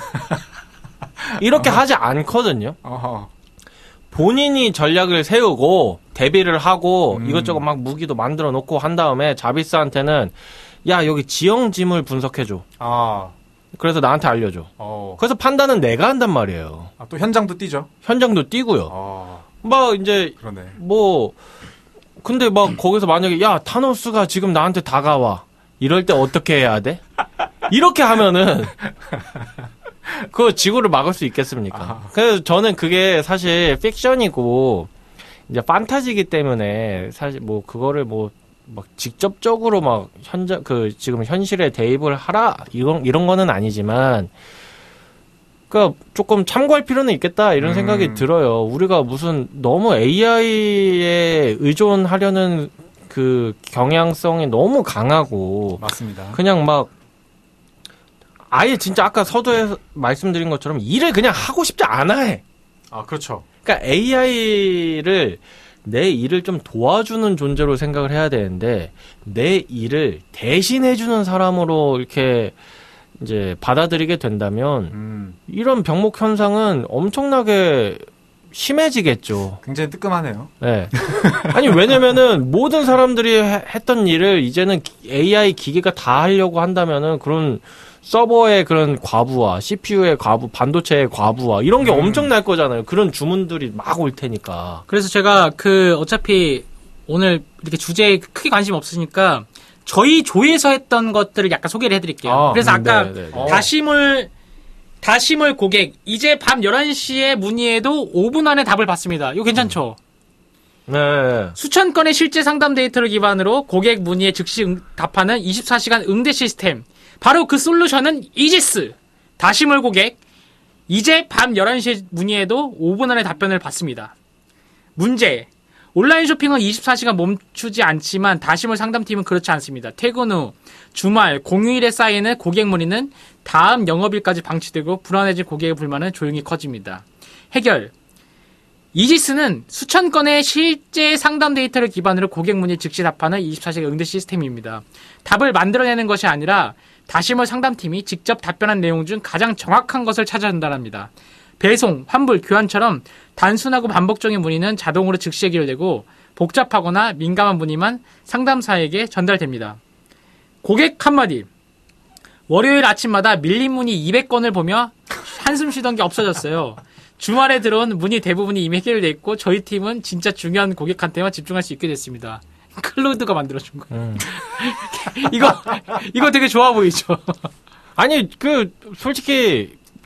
이렇게 어허. 하지 않거든요. 어허. 본인이 전략을 세우고 대비를 하고 음. 이것저것 막 무기도 만들어 놓고 한 다음에 자비스한테는 야 여기 지형 짐을 분석해줘. 아. 그래서 나한테 알려줘. 어. 그래서 판단은 내가 한단 말이에요. 아, 또 현장도 뛰죠. 현장도 뛰고요. 어. 막 이제 그러네. 뭐 근데 막 거기서 만약에 야 타노스가 지금 나한테 다가와 이럴 때 어떻게 해야 돼? 이렇게 하면은 그 지구를 막을 수 있겠습니까? 아. 그래서 저는 그게 사실 픽션이고 이제 판타지이기 때문에 사실 뭐 그거를 뭐 막 직접적으로 막 현장 그 지금 현실에 대입을 하라 이런 이런 거는 아니지만 그러니까 조금 참고할 필요는 있겠다 이런 음. 생각이 들어요. 우리가 무슨 너무 에이아이에 의존하려는 그 경향성이 너무 강하고 맞습니다. 그냥 막 아예 진짜 아까 서두에 말씀드린 것처럼 일을 그냥 하고 싶지 않아 해. 아, 그렇죠. 그러니까 에이아이를 내 일을 좀 도와주는 존재로 생각을 해야 되는데 내 일을 대신해주는 사람으로 이렇게 이제 받아들이게 된다면 음. 이런 병목 현상은 엄청나게 심해지겠죠. 굉장히 뜨끔하네요. 네. 아니 왜냐면은 모든 사람들이 해, 했던 일을 이제는 에이아이 기계가 다 하려고 한다면은 그런 서버의 그런 과부하, 씨피유의 과부, 반도체의 과부하 이런 게 음. 엄청날 거잖아요. 그런 주문들이 막 올 테니까. 그래서 제가 그 어차피 오늘 이렇게 주제에 크게 관심 없으니까 저희 조에서 했던 것들을 약간 소개를 해드릴게요. 아, 그래서 아까 네, 네, 네. 다시물 다시물 고객 이제 밤 열한 시에 문의해도 오 분 안에 답을 받습니다. 이거 괜찮죠? 네. 수천 건의 실제 상담 데이터를 기반으로 고객 문의에 즉시 응, 답하는 이십사 시간 응대 시스템. 바로 그 솔루션은 이지스. 다시물 고객 이제 밤 열한 시에 문의해도 오 분 안에 답변을 받습니다. 문제. 온라인 쇼핑은 이십사 시간 멈추지 않지만 다시물 상담팀은 그렇지 않습니다. 퇴근 후, 주말, 공휴일에 쌓이는 고객 문의는 다음 영업일까지 방치되고 불안해진 고객의 불만은 조용히 커집니다. 해결. 이지스는 수천 건의 실제 상담 데이터를 기반으로 고객 문의 즉시 답하는 이십사 시간 응대 시스템입니다. 답을 만들어내는 것이 아니라 다시물 상담팀이 직접 답변한 내용 중 가장 정확한 것을 찾아 전달합니다. 배송, 환불, 교환처럼 단순하고 반복적인 문의는 자동으로 즉시 해결되고 복잡하거나 민감한 문의만 상담사에게 전달됩니다. 고객 한마디. 월요일 아침마다 밀린 문의 이백 건을 보며 한숨 쉬던 게 없어졌어요. 주말에 들어온 문의 대부분이 이미 해결돼 있고 저희 팀은 진짜 중요한 고객한테만 집중할 수 있게 됐습니다. 클로드가 만들어준 거. 음. 이거 이거 되게 좋아 보이죠. 아니 그 솔직히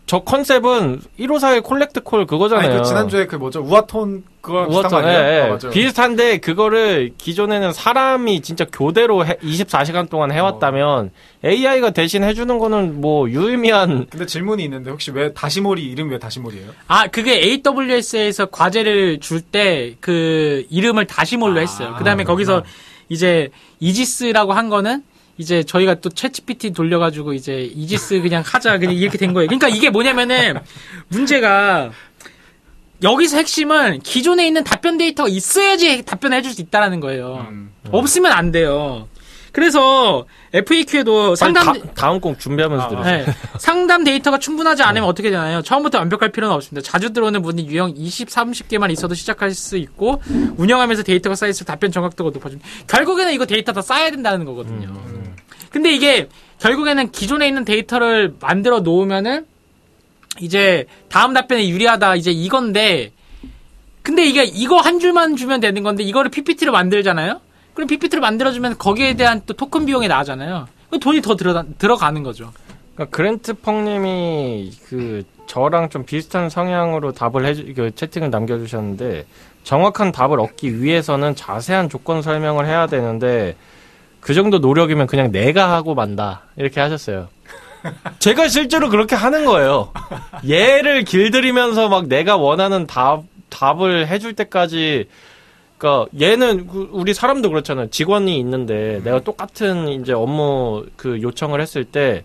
저 컨셉은 일오사일 콜렉트 콜 그거잖아요. 아니, 그 지난주에 그 뭐죠? 우아톤 그거 비슷한 거 우아톤, 아니에요? 예, 예. 아, 맞아요. 비슷한데 그거를 기존에는 사람이 진짜 교대로 해, 이십사 시간 동안 해왔다면 어. 에이아이가 대신 해주는 거는 뭐 유의미한. 근데 질문이 있는데 혹시 왜 다시몰이 이름이 왜 다시몰이에요? 아, 그게 에이더블유에스에서 과제를 줄 때 그 이름을 다시몰로 했어요. 아, 그 다음에 거기서 그렇구나. 이제 이지스라고 한 거는 이제 저희가 또 챗지피티 돌려가지고 이제 이지스 그냥 하자 그냥 이렇게 된 거예요. 그러니까 이게 뭐냐면은 문제가 여기서 핵심은 기존에 있는 답변 데이터가 있어야지 답변을 해줄 수 있다라는 거예요. 음. 없으면 안 돼요. 그래서 에프에이큐에도 상담 다, 다음 곡 준비하면서 아, 들으세요. 네. 상담 데이터가 충분하지 않으면 어떻게 되나요? 처음부터 완벽할 필요는 없습니다. 자주 들어오는 문의 유형 이십, 삼십 개만 있어도 시작할 수 있고 운영하면서 데이터가 쌓일수록 답변 정확도가 높아집니다. 결국에는 이거 데이터 다 쌓아야 된다는 거거든요. 음. 근데 이게 결국에는 기존에 있는 데이터를 만들어 놓으면은 이제 다음 답변에 유리하다 이제 이건데 근데 이게 이거 한 줄만 주면 되는 건데 이거를 피피티로 만들잖아요. 그럼 피피티를 만들어주면 거기에 대한 또 토큰 비용이 나가잖아요. 돈이 더 들어, 들어가는 거죠. 그러니까 그랜트 펑님이 그 저랑 좀 비슷한 성향으로 답을 해주, 그 채팅을 남겨주셨는데 정확한 답을 얻기 위해서는 자세한 조건 설명을 해야 되는데 그 정도 노력이면 그냥 내가 하고 만다 이렇게 하셨어요. 제가 실제로 그렇게 하는 거예요. 얘를 길들이면서 막 내가 원하는 답 답을 해줄 때까지. 그러니까 얘는 우리 사람도 그렇잖아요. 직원이 있는데 내가 똑같은 이제 업무 그 요청을 했을 때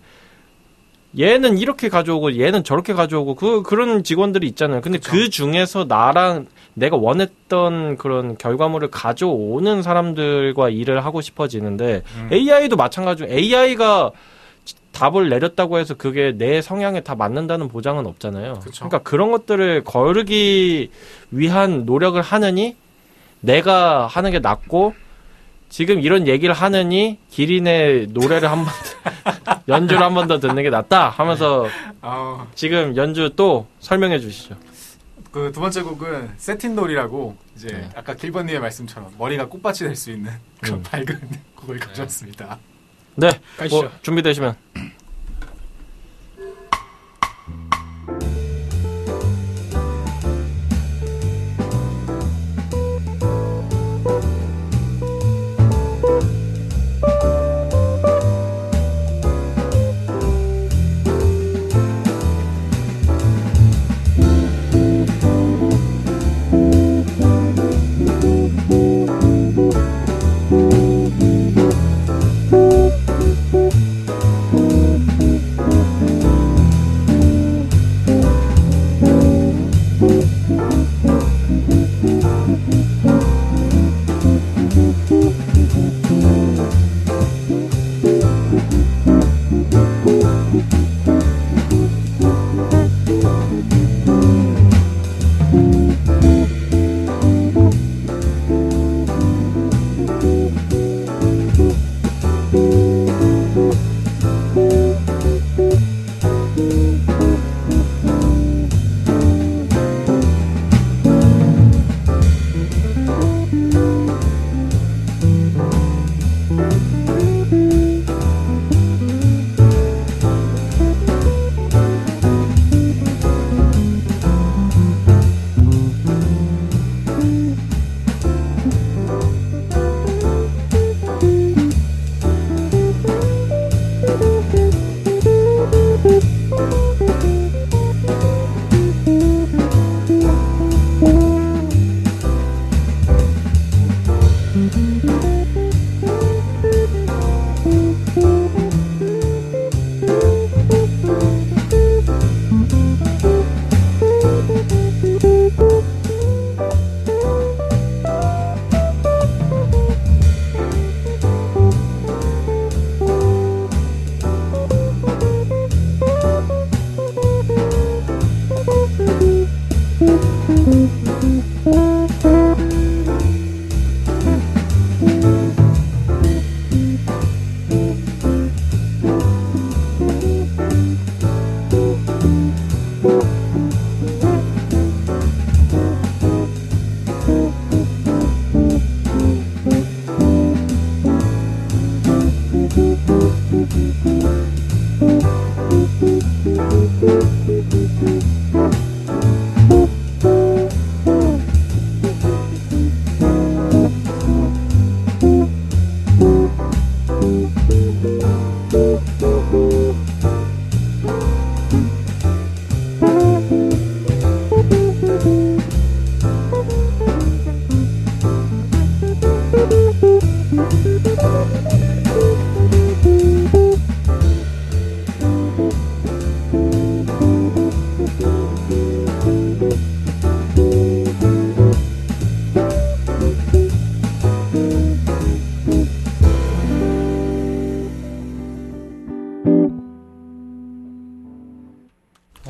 얘는 이렇게 가져오고 얘는 저렇게 가져오고 그 그런 직원들이 있잖아요. 근데 그쵸. 그 중에서 나랑 내가 원했던 그런 결과물을 가져오는 사람들과 일을 하고 싶어지는데 음. 에이아이도 마찬가지로 에이아이가 답을 내렸다고 해서 그게 내 성향에 다 맞는다는 보장은 없잖아요. 그쵸. 그러니까 그런 것들을 거르기 위한 노력을 하느니 내가 하는 게 낫고 지금 이런 얘기를 하느니 기린의 노래를 한 번 연주를 한 번 더 듣는 게 낫다 하면서 어. 지금 연주 또 설명해 주시죠. 그 두 번째 곡은 세틴놀이라고 이제 네. 아까 길버님의 말씀처럼 머리가 꽃밭이 될 수 있는 그런 음. 밝은 곡을 가져왔습니다. 네, 뭐 준비되시면.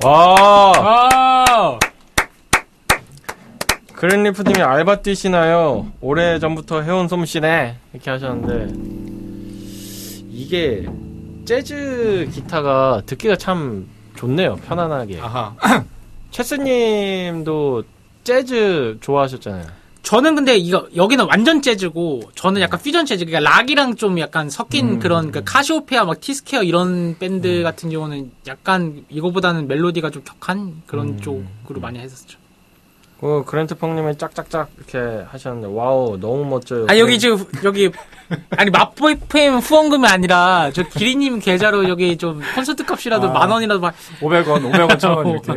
와. 아! 그랜리프님이 알바 뛰시나요? 오래 전부터 해온 솜씨네. 이렇게 하셨는데 이게 재즈 기타가 듣기가 참 좋네요. 편안하게. 아하. 체스님도 재즈 좋아하셨잖아요. 저는 근데 이거 여기는 완전 재즈고 저는 약간 퓨전 재즈, 그러니까 락이랑 좀 약간 섞인 음. 그런 그 카시오페아 막 티스케어 이런 밴드 음. 같은 경우는 약간 이거보다는 멜로디가 좀 격한 그런 음. 쪽으로 많이 했었죠. 그 그랜트 펑님이 짝짝짝 이렇게 하셨는데 와우 너무 멋져요. 아 여기 지금 여기 아니 마포에프엠 후원금이 아니라 저 기리님 계좌로 여기 좀 콘서트 값이라도 아. 만 원이라도 막 오백 원, 오백 원, 천 원 이렇게.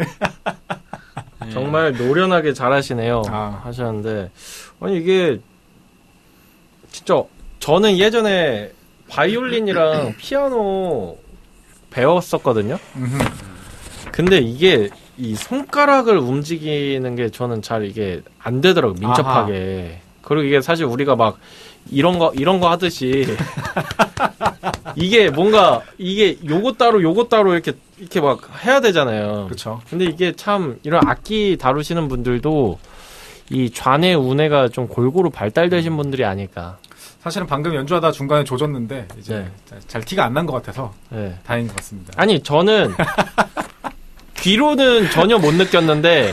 정말 노련하게 잘하시네요. 아. 하셨는데 아니 이게 진짜 저는 예전에 바이올린이랑 피아노 배웠었거든요. 근데 이게 이 손가락을 움직이는 게 저는 잘 이게 안 되더라고요. 민첩하게. 아하. 그리고 이게 사실 우리가 막 이런 거 이런 거 하듯이 이게 뭔가 이게 요거 따로 요거 따로 이렇게 이렇게 막 해야 되잖아요. 그렇죠. 근데 이게 참 이런 악기 다루시는 분들도 이 좌뇌 우뇌가 좀 골고루 발달되신 분들이 아닐까. 사실은 방금 연주하다 중간에 조졌는데 이제 네. 잘, 잘 티가 안 난 것 같아서 네. 다행인 것 같습니다. 아니 저는 귀로는 전혀 못 느꼈는데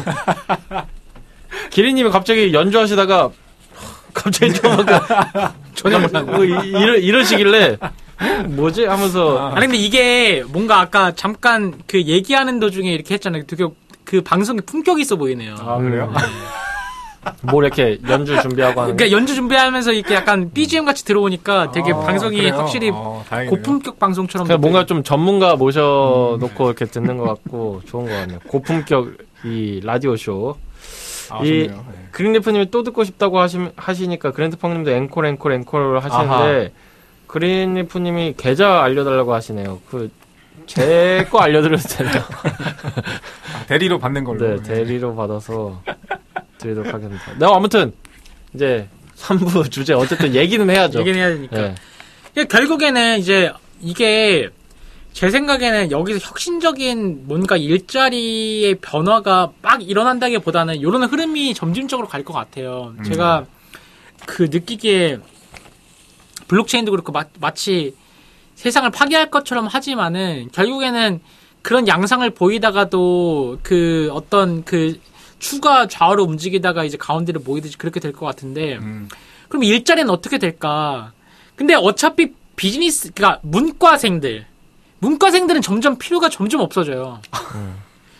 기리님이 갑자기 연주하시다가 갑자기 좀 전혀 몰랐네. 뭐 이러, 이러시길래 뭐지 하면서 아니 근데 이게 뭔가 아까 잠깐 그 얘기하는 도중에 이렇게 했잖아요. 되게 그 방송에 품격이 있어 보이네요. 아 그래요? 뭘 이렇게 연주 준비하고 하는 그러니까 연주 준비하면서 이렇게 약간 비지엠 같이 들어오니까 되게 아, 방송이 그래요? 확실히 어, 고품격 방송처럼 그냥 뭔가 좀 전문가 모셔놓고 음. 이렇게 듣는 것 같고 좋은 것 같네요. 고품격 이 라디오 쇼. 아, 이 좋네요. 네. 그린리프님이 또 듣고 싶다고 하시, 하시니까 그랜트펑님도 앵콜 앵콜 앵콜을 하시는데 그린리프님이 계좌 알려달라고 하시네요. 그 제 거 알려드려도 되나요? 아, 대리로 받는 걸로. 네, 대리로 받아서 드리도록 하겠습니다. 네, 아무튼 이제 삼 부 주제 어쨌든 얘기는 해야죠. 얘기는 해야 되니까. 네. 그러니까 결국에는 이제 이게 제 생각에는 여기서 혁신적인 뭔가 일자리의 변화가 막 일어난다기보다는 이런 흐름이 점진적으로 갈 것 같아요. 음. 제가 그 느끼기에 블록체인도 그렇고 마, 마치 세상을 파괴할 것처럼 하지만은 결국에는 그런 양상을 보이다가도 그 어떤 그 추가 좌우로 움직이다가 이제 가운데를 모이듯이 그렇게 될 것 같은데 음. 그럼 일자리는 어떻게 될까? 근데 어차피 비즈니스, 그러니까 문과생들 문과생들은 점점 필요가 점점 없어져요. 음.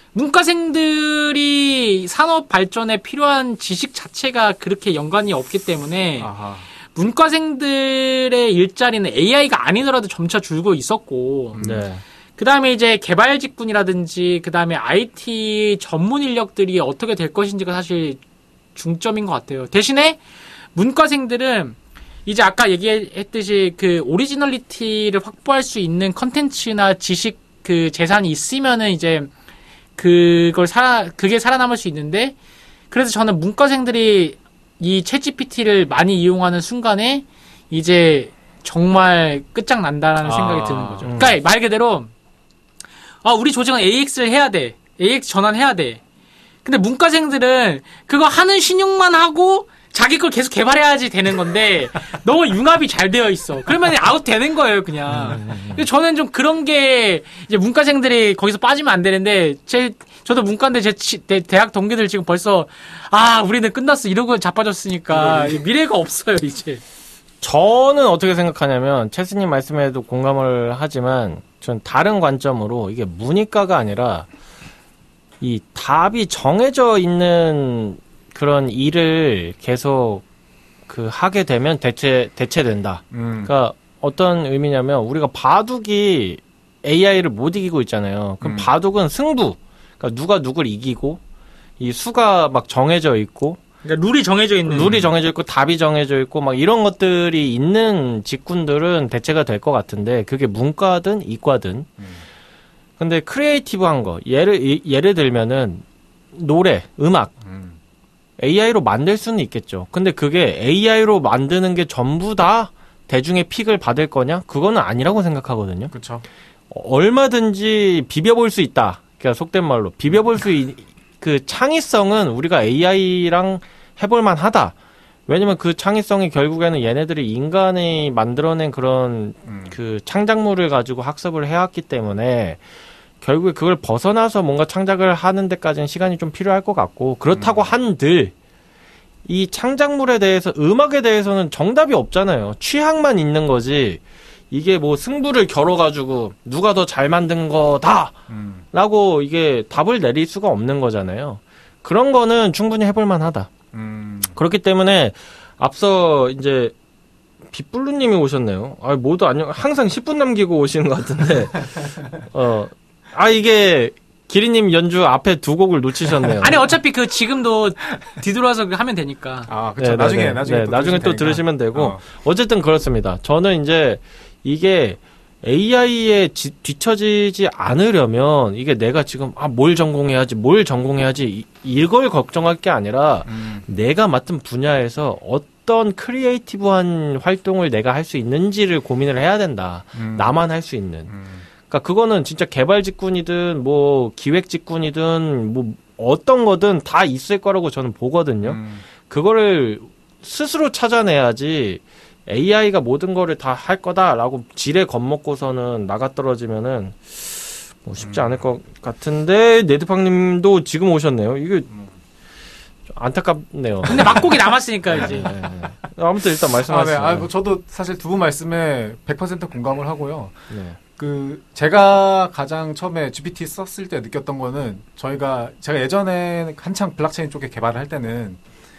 문과생들이 산업 발전에 필요한 지식 자체가 그렇게 연관이 없기 때문에 아하. 문과생들의 일자리는 에이아이가 아니더라도 점차 줄고 있었고 네. 그 다음에 이제 개발직군이라든지 그 다음에 아이티 전문 인력들이 어떻게 될 것인지가 사실 중점인 것 같아요. 대신에 문과생들은 이제 아까 얘기했듯이 그 오리지널리티를 확보할 수 있는 컨텐츠나 지식 그 재산이 있으면은 이제 그걸 살아 그게 살아남을 수 있는데 그래서 저는 문과생들이 이 챗지피티를 많이 이용하는 순간에 이제 정말 끝장난다라는 아, 생각이 드는 거죠. 음. 그러니까 말 그대로 아 우리 조직은 에이엑스를 해야 돼. 에이엑스 전환해야 돼. 근데 문과생들은 그거 하는 신용만 하고 자기 걸 계속 개발해야지 되는 건데 너무 융합이 잘 되어 있어. 그러면 아웃 되는 거예요, 그냥. 근데 저는 좀 그런 게 이제 문과생들이 거기서 빠지면 안 되는데 제 저도 문과인데 제 치, 대, 대학 동기들 지금 벌써 아 우리는 끝났어 이러고 자빠졌으니까 미래가 없어요 이제. 저는 어떻게 생각하냐면 채스님 말씀에도 공감을 하지만 전 다른 관점으로 이게 문이과가 아니라 이 답이 정해져 있는 그런 일을 계속 그 하게 되면 대체 대체된다. 음. 그러니까 어떤 의미냐면 우리가 바둑이 에이아이를 못 이기고 있잖아요. 그럼 음. 바둑은 승부. 그러니까 누가 누굴 이기고 이 수가 막 정해져 있고 그러니까 룰이 정해져 있는. 룰이 정해져 있고 답이 정해져 있고 막 이런 것들이 있는 직군들은 대체가 될 것 같은데 그게 문과든 이과든. 음. 근데 크리에이티브한 거 예를 이- 예를 들면은 노래, 음악 음. 에이아이로 만들 수는 있겠죠. 근데 그게 에이아이로 만드는 게 전부 다 대중의 픽을 받을 거냐? 그거는 아니라고 생각하거든요. 그렇죠. 얼마든지 비벼볼 수 있다. 그러니까 속된 말로 비벼볼 수 있, 그 창의성은 우리가 에이아이랑 해볼만 하다. 왜냐면 그 창의성이 결국에는 얘네들이 인간이 만들어낸 그런 음. 그 창작물을 가지고 학습을 해왔기 때문에 결국에 그걸 벗어나서 뭔가 창작을 하는 데까지는 시간이 좀 필요할 것 같고 그렇다고 음. 한들 이 창작물에 대해서 음악에 대해서는 정답이 없잖아요. 취향만 있는 거지 이게 뭐 승부를 겨뤄가지고 누가 더 잘 만든 거다 음. 라고 이게 답을 내릴 수가 없는 거잖아요. 그런 거는 충분히 해볼만 하다. 음. 그렇기 때문에 앞서 이제 빗블루님이 오셨네요. 아, 모두 안녕. 항상 십 분 남기고 오시는 것 같은데, 어, 아 이게 기리님 연주 앞에 두 곡을 놓치셨네요. 아니 어차피 그 지금도 뒤돌아서 하면 되니까. 아, 그렇죠. 네, 나중에 네, 나중에 네, 또, 나중에 또 되니까. 들으시면 되고 어. 어쨌든 그렇습니다. 저는 이제 이게 에이아이에 지, 뒤처지지 않으려면 이게 내가 지금 아, 뭘 전공해야지, 뭘 전공해야지 이, 이걸 걱정할 게 아니라 음. 내가 맡은 분야에서 어떤 크리에이티브한 활동을 내가 할 수 있는지를 고민을 해야 된다. 음. 나만 할 수 있는. 음. 그러니까 그거는 진짜 개발 직군이든 뭐 기획 직군이든 뭐 어떤 거든 다 있을 거라고 저는 보거든요. 음. 그거를 스스로 찾아내야지 에이아이가 모든 거를 다 할 거다라고 지레 겁먹고서는 나가 떨어지면은 뭐 쉽지 음. 않을 것 같은데 네드팡님도 지금 오셨네요. 이게 좀 안타깝네요. 근데 막곡이 남았으니까 이제. 네, 네. 아무튼 일단 아, 네. 말씀하시죠. 아, 뭐 저도 사실 두 분 말씀에 백 퍼센트 공감을 하고요. 네. 그 제가 가장 처음에 지피티 썼을 때 느꼈던 거는 저희가 제가 예전에 한창 블록체인 쪽에 개발을 할 때는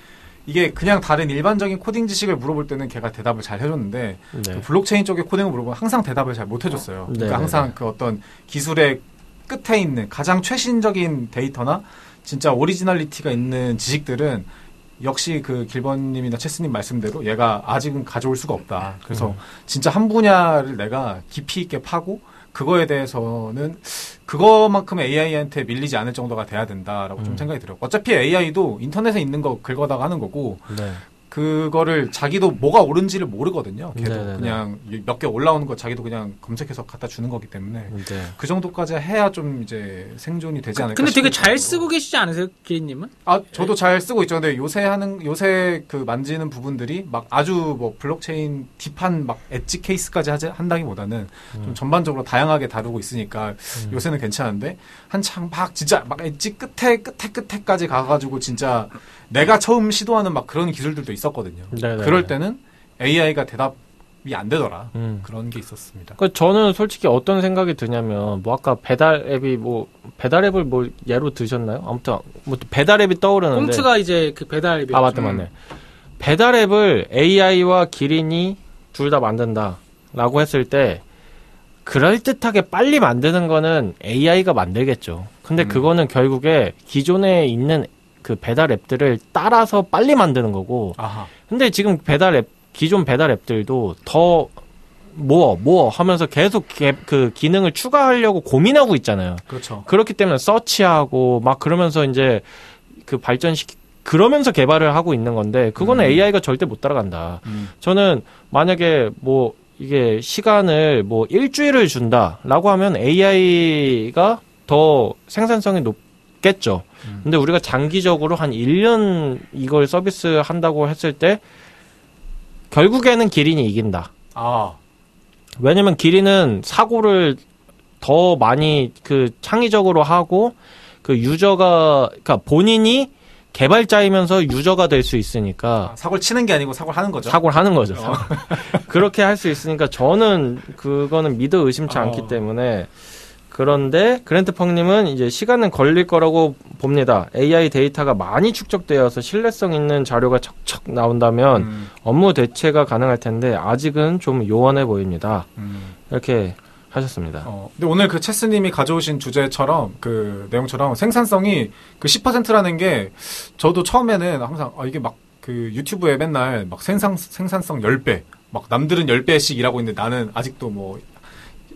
이게 그냥 다른 일반적인 코딩 지식을 물어볼 때는 걔가 대답을 잘 해줬는데 네. 그 블록체인 쪽에 코딩을 물어보면 항상 대답을 잘 못 해줬어요. 그러니까 네네네. 항상 그 어떤 기술의 끝에 있는 가장 최신적인 데이터나 진짜 오리지널리티가 있는 지식들은 역시 그 길번님이나 체스님 말씀대로 얘가 아직은 가져올 수가 없다. 그래서 음. 진짜 한 분야를 내가 깊이 있게 파고 그거에 대해서는 그거만큼 에이아이한테 밀리지 않을 정도가 돼야 된다라고 음. 좀 생각이 들어요. 어차피 에이아이도 인터넷에 있는 거 긁어다가 하는 거고 네. 그거를 자기도 뭐가 옳은지를 모르거든요. 걔도 네네네. 그냥 몇 개 올라오는 거 자기도 그냥 검색해서 갖다 주는 거기 때문에 네. 그 정도까지 해야 좀 이제 생존이 되지 않을까. 근데 되게 싶을 잘 정도로. 쓰고 계시지 않으세요, 기린님은? 아, 저도 잘 쓰고 있죠. 근데 요새 하는, 요새 그 만지는 부분들이 막 아주 뭐 블록체인 딥한 막 엣지 케이스까지 하지, 한다기보다는 음. 좀 전반적으로 다양하게 다루고 있으니까 음. 요새는 괜찮은데 한창 막 진짜 막 엣지 끝에, 끝에, 끝에까지 가가지고 진짜 내가 처음 시도하는 막 그런 기술들도 있었거든요. 네네. 그럴 때는 에이아이가 대답이 안 되더라. 음. 그런 게 있었습니다. 그 저는 솔직히 어떤 생각이 드냐면 뭐 아까 배달 앱이 뭐 배달 앱을 뭐 예로 드셨나요? 아무튼 뭐 배달 앱이 떠오르는데 꽁트가 이제 그 배달 앱이 아 맞다 음. 맞네. 배달 앱을 에이아이와 기린이 둘 다 만든다라고 했을 때 그럴듯하게 빨리 만드는 거는 에이아이가 만들겠죠. 근데 음. 그거는 결국에 기존에 있는 그 배달 앱들을 따라서 빨리 만드는 거고. 아하. 근데 지금 배달 앱 기존 배달 앱들도 더 뭐, 뭐 하면서 계속 개, 그 기능을 추가하려고 고민하고 있잖아요. 그렇죠. 그렇기 때문에 서치하고 막 그러면서 이제 그 발전시키, 그러면서 개발을 하고 있는 건데, 그거는 음. 에이아이가 절대 못 따라간다. 음. 저는 만약에 뭐 이게 시간을 뭐 일주일을 준다라고 하면 에이아이가 더 생산성이 높겠죠. 음. 근데 우리가 장기적으로 한 일 년 이걸 서비스 한다고 했을 때, 결국에는 기린이 이긴다. 아. 왜냐면 기린은 사고를 더 많이 그 창의적으로 하고 그 유저가 그러니까 본인이 개발자이면서 유저가 될 수 있으니까 아, 사고를 치는 게 아니고 사고를 하는 거죠. 사고를 하는 거죠. 어. 그렇게 할 수 있으니까 저는 그거는 믿어 의심치 어. 않기 때문에 그런데 그랜트펑님은 이제 시간은 걸릴 거라고 봅니다. 에이아이 데이터가 많이 축적되어서 신뢰성 있는 자료가 척척 나온다면 음. 업무 대체가 가능할 텐데 아직은 좀 요원해 보입니다. 음. 이렇게 하셨습니다. 어, 근데 오늘 그 체스님이 가져오신 주제처럼 그 내용처럼 생산성이 그 십 퍼센트라는 게 저도 처음에는 항상 아, 이게 막 그 유튜브에 맨날 막 생산 생산성 십 배, 막 남들은 십 배씩 일하고 있는데 나는 아직도 뭐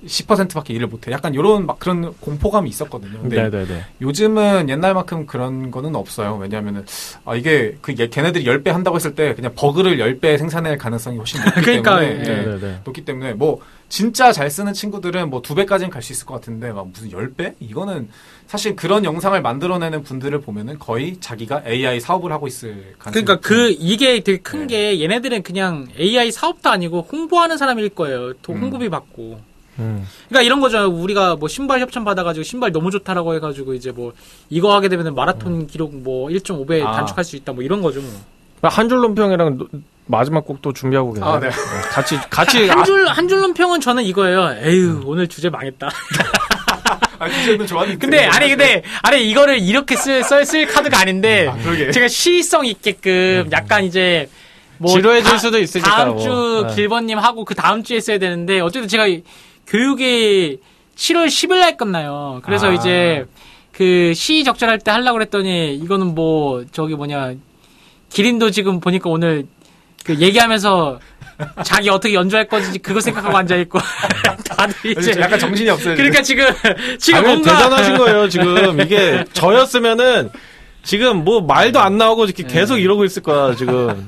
십 퍼센트밖에 일을 못해. 약간 이런 막 그런 공포감이 있었거든요. 근데 네네네. 요즘은 옛날만큼 그런 거는 없어요. 왜냐하면은 아 이게 그 얘- 걔네들이 십 배 한다고 했을 때 그냥 버그를 십 배 생산할 가능성이 훨씬 높기 그러니까, 때문에 예. 예, 네네네. 높기 때문에 뭐 진짜 잘 쓰는 친구들은 뭐 두 배까지는 갈 수 있을 것 같은데 막 무슨 십 배? 이거는 사실 그런 영상을 만들어내는 분들을 보면은 거의 자기가 에이아이 사업을 하고 있을 가능성이 그러니까 그 높죠. 이게 되게 큰 네. 게 얘네들은 그냥 에이아이 사업도 아니고 홍보하는 사람일 거예요. 또 음. 홍보비 받고. 음. 그러니까 이런 거죠. 우리가 뭐 신발 협찬 받아가지고 신발 너무 좋다라고 해가지고 이제 뭐 이거 하게 되면 마라톤 기록 뭐 일 점 오 배 아. 단축할 수 있다 뭐 이런 거죠. 뭐. 한 줄 논평이랑 노- 마지막 곡도 준비하고 계세요. 아, 네. 같이 같이 한 줄 한 줄 논평은 저는 이거예요. 에휴 오늘 주제 망했다. 아, 주제는 좋았는데. 근데 아니 근데 아니 이거를 이렇게 쓸쓸 카드가 아닌데 아, 그러게. 제가 시의성 있게끔 약간 이제 뭐 지루해질 다- 수도 있으니까 다음 뭐. 주 네. 길버님 하고 그 다음 주에 써야 되는데 어쨌든 제가 교육이 칠월 십일 날 끝나요. 그래서 아. 이제 그 시의 적절할 때 하려고 그랬더니 이거는 뭐 저기 뭐냐 기린도 지금 보니까 오늘 그 얘기하면서 자기 어떻게 연주할 건지 그거 생각하고 앉아 있고 다들 이제 약간 정신이 없어요. 그러니까 지금 지금 아니, 뭔가 대단하신 거예요 지금. 이게 저였으면은 지금 뭐 말도 안 나오고 이렇게 계속 이러고 있을 거야 지금.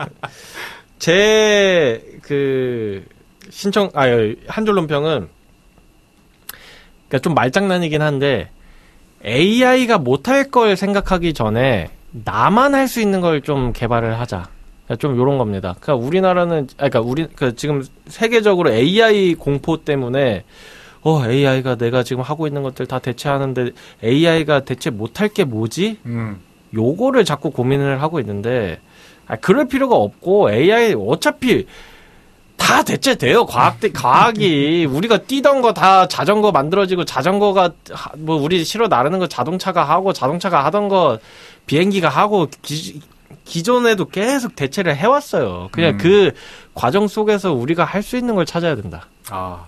제 그 신청 아 한줄 논평은 그러니까 좀 말장난이긴 한데 에이아이가 못할 걸 생각하기 전에 나만 할 수 있는 걸 좀 개발을 하자. 그러니까 좀 요런 겁니다. 그러니까 우리나라는 아 그러니까 우리 그 지금 세계적으로 에이아이 공포 때문에 어 에이아이가 내가 지금 하고 있는 것들 다 대체하는데 에이아이가 대체 못할 게 뭐지? 음. 요거를 자꾸 고민을 하고 있는데 아, 그럴 필요가 없고 에이아이 어차피 다 대체돼요. 과학 과학이 우리가 뛰던 거 다 자전거 만들어지고 자전거가 하- 뭐 우리 실어 나르는 거 자동차가 하고 자동차가 하던 거 비행기가 하고 기, 기존에도 계속 대체를 해왔어요. 그냥 음. 그 과정 속에서 우리가 할 수 있는 걸 찾아야 된다. 아.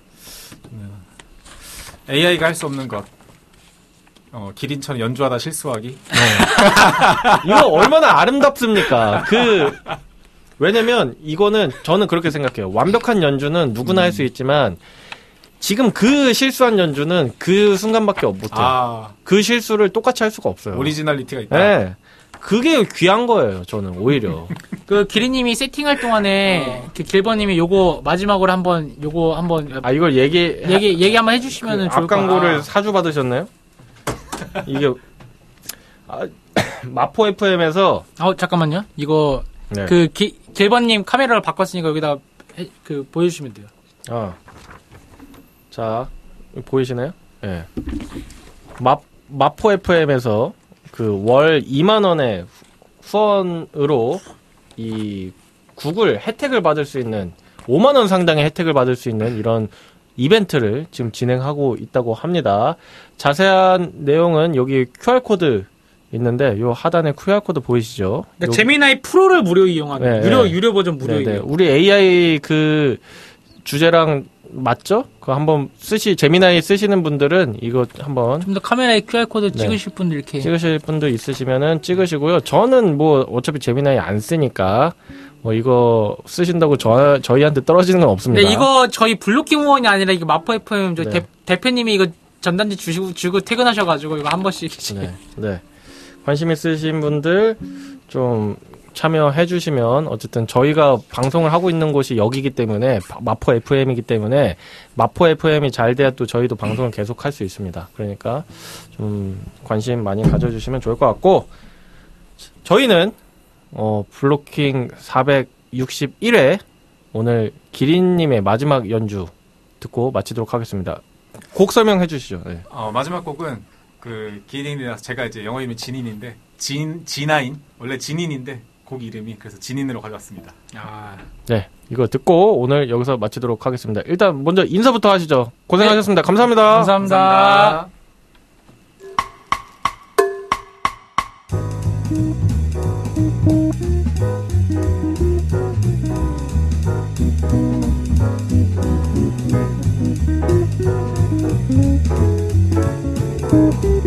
에이아이가 할 수 없는 것. 어, 기린처럼 연주하다 실수하기. 이거 얼마나 아름답습니까? 그 왜냐면 이거는 저는 그렇게 생각해요. 완벽한 연주는 누구나 할 수 있지만 지금 그 실수한 연주는 그 순간밖에 못해요. 아, 그 실수를 똑같이 할 수가 없어요. 오리지널리티가 있다. 네. 그게 귀한 거예요. 저는 오히려. 그 기린님이 세팅할 동안에 그 길버님이 요거 마지막으로 한번 요거 한번 아 이걸 얘기 얘기 얘기 한번 해주시면은 그 좋을 것 같아요. 앞광고를 사주 받으셨나요? 이게 아, 마포 에프엠에서 어 잠깐만요. 이거 네. 그 기, 길버님 카메라를 바꿨으니까 여기다 해, 그 보여주시면 돼요. 어. 자, 보이시나요? 예. 네. 마, 마포 에프엠에서 그 월 이만 원의 후원으로 이 구글 혜택을 받을 수 있는 오만 원 상당의 혜택을 받을 수 있는 이런 이벤트를 지금 진행하고 있다고 합니다. 자세한 내용은 여기 큐알코드 있는데 요 하단에 큐알코드 보이시죠? 그러니까 요- 제미나이 프로를 무료 이용하는 네, 유료 네. 유료 버전 무료 네네. 이용. 우리 에이아이 그 주제랑 맞죠? 그거 한번 쓰시 제미나이 쓰시는 분들은 이거 한번 좀 더 카메라에 큐알 코드 네. 찍으실 분들 이렇게. 찍으실 분도 있으시면은 찍으시고요. 저는 뭐 어차피 제미나이 안 쓰니까 뭐 이거 쓰신다고 저 저희한테 떨어지는 건 없습니다. 근데 이거 저희 블로킹 후원이 아니라 이거 마포 에프엠 저 네. 대, 대표님이 이거 전단지 주시고 주고 퇴근하셔가지고 이거 한 번씩 이렇게. 네, 네. 관심 있으신 분들 좀 참여해 주시면 어쨌든 저희가 방송을 하고 있는 곳이 여기기 때문에 마포 에프엠이기 때문에 마포 에프엠이 잘 돼야 또 저희도 방송을 계속 할 수 있습니다. 그러니까 좀 관심 많이 가져주시면 좋을 것 같고 저희는 어, 블로킹 사백육십일 회 오늘 기린님의 마지막 연주 듣고 마치도록 하겠습니다. 곡 설명해 주시죠. 네. 어, 마지막 곡은 그 기린이라서 제가 이제 영어 이름이 진인인데 진 지나인 원래 진인인데 곡 이름이 그래서 진인으로 가져왔습니다. 아, 네, 이거 듣고 오늘 여기서 마치도록 하겠습니다. 일단 먼저 인사부터 하시죠. 고생하셨습니다. 감사합니다. 감사합니다. 감사합니다. Thank you.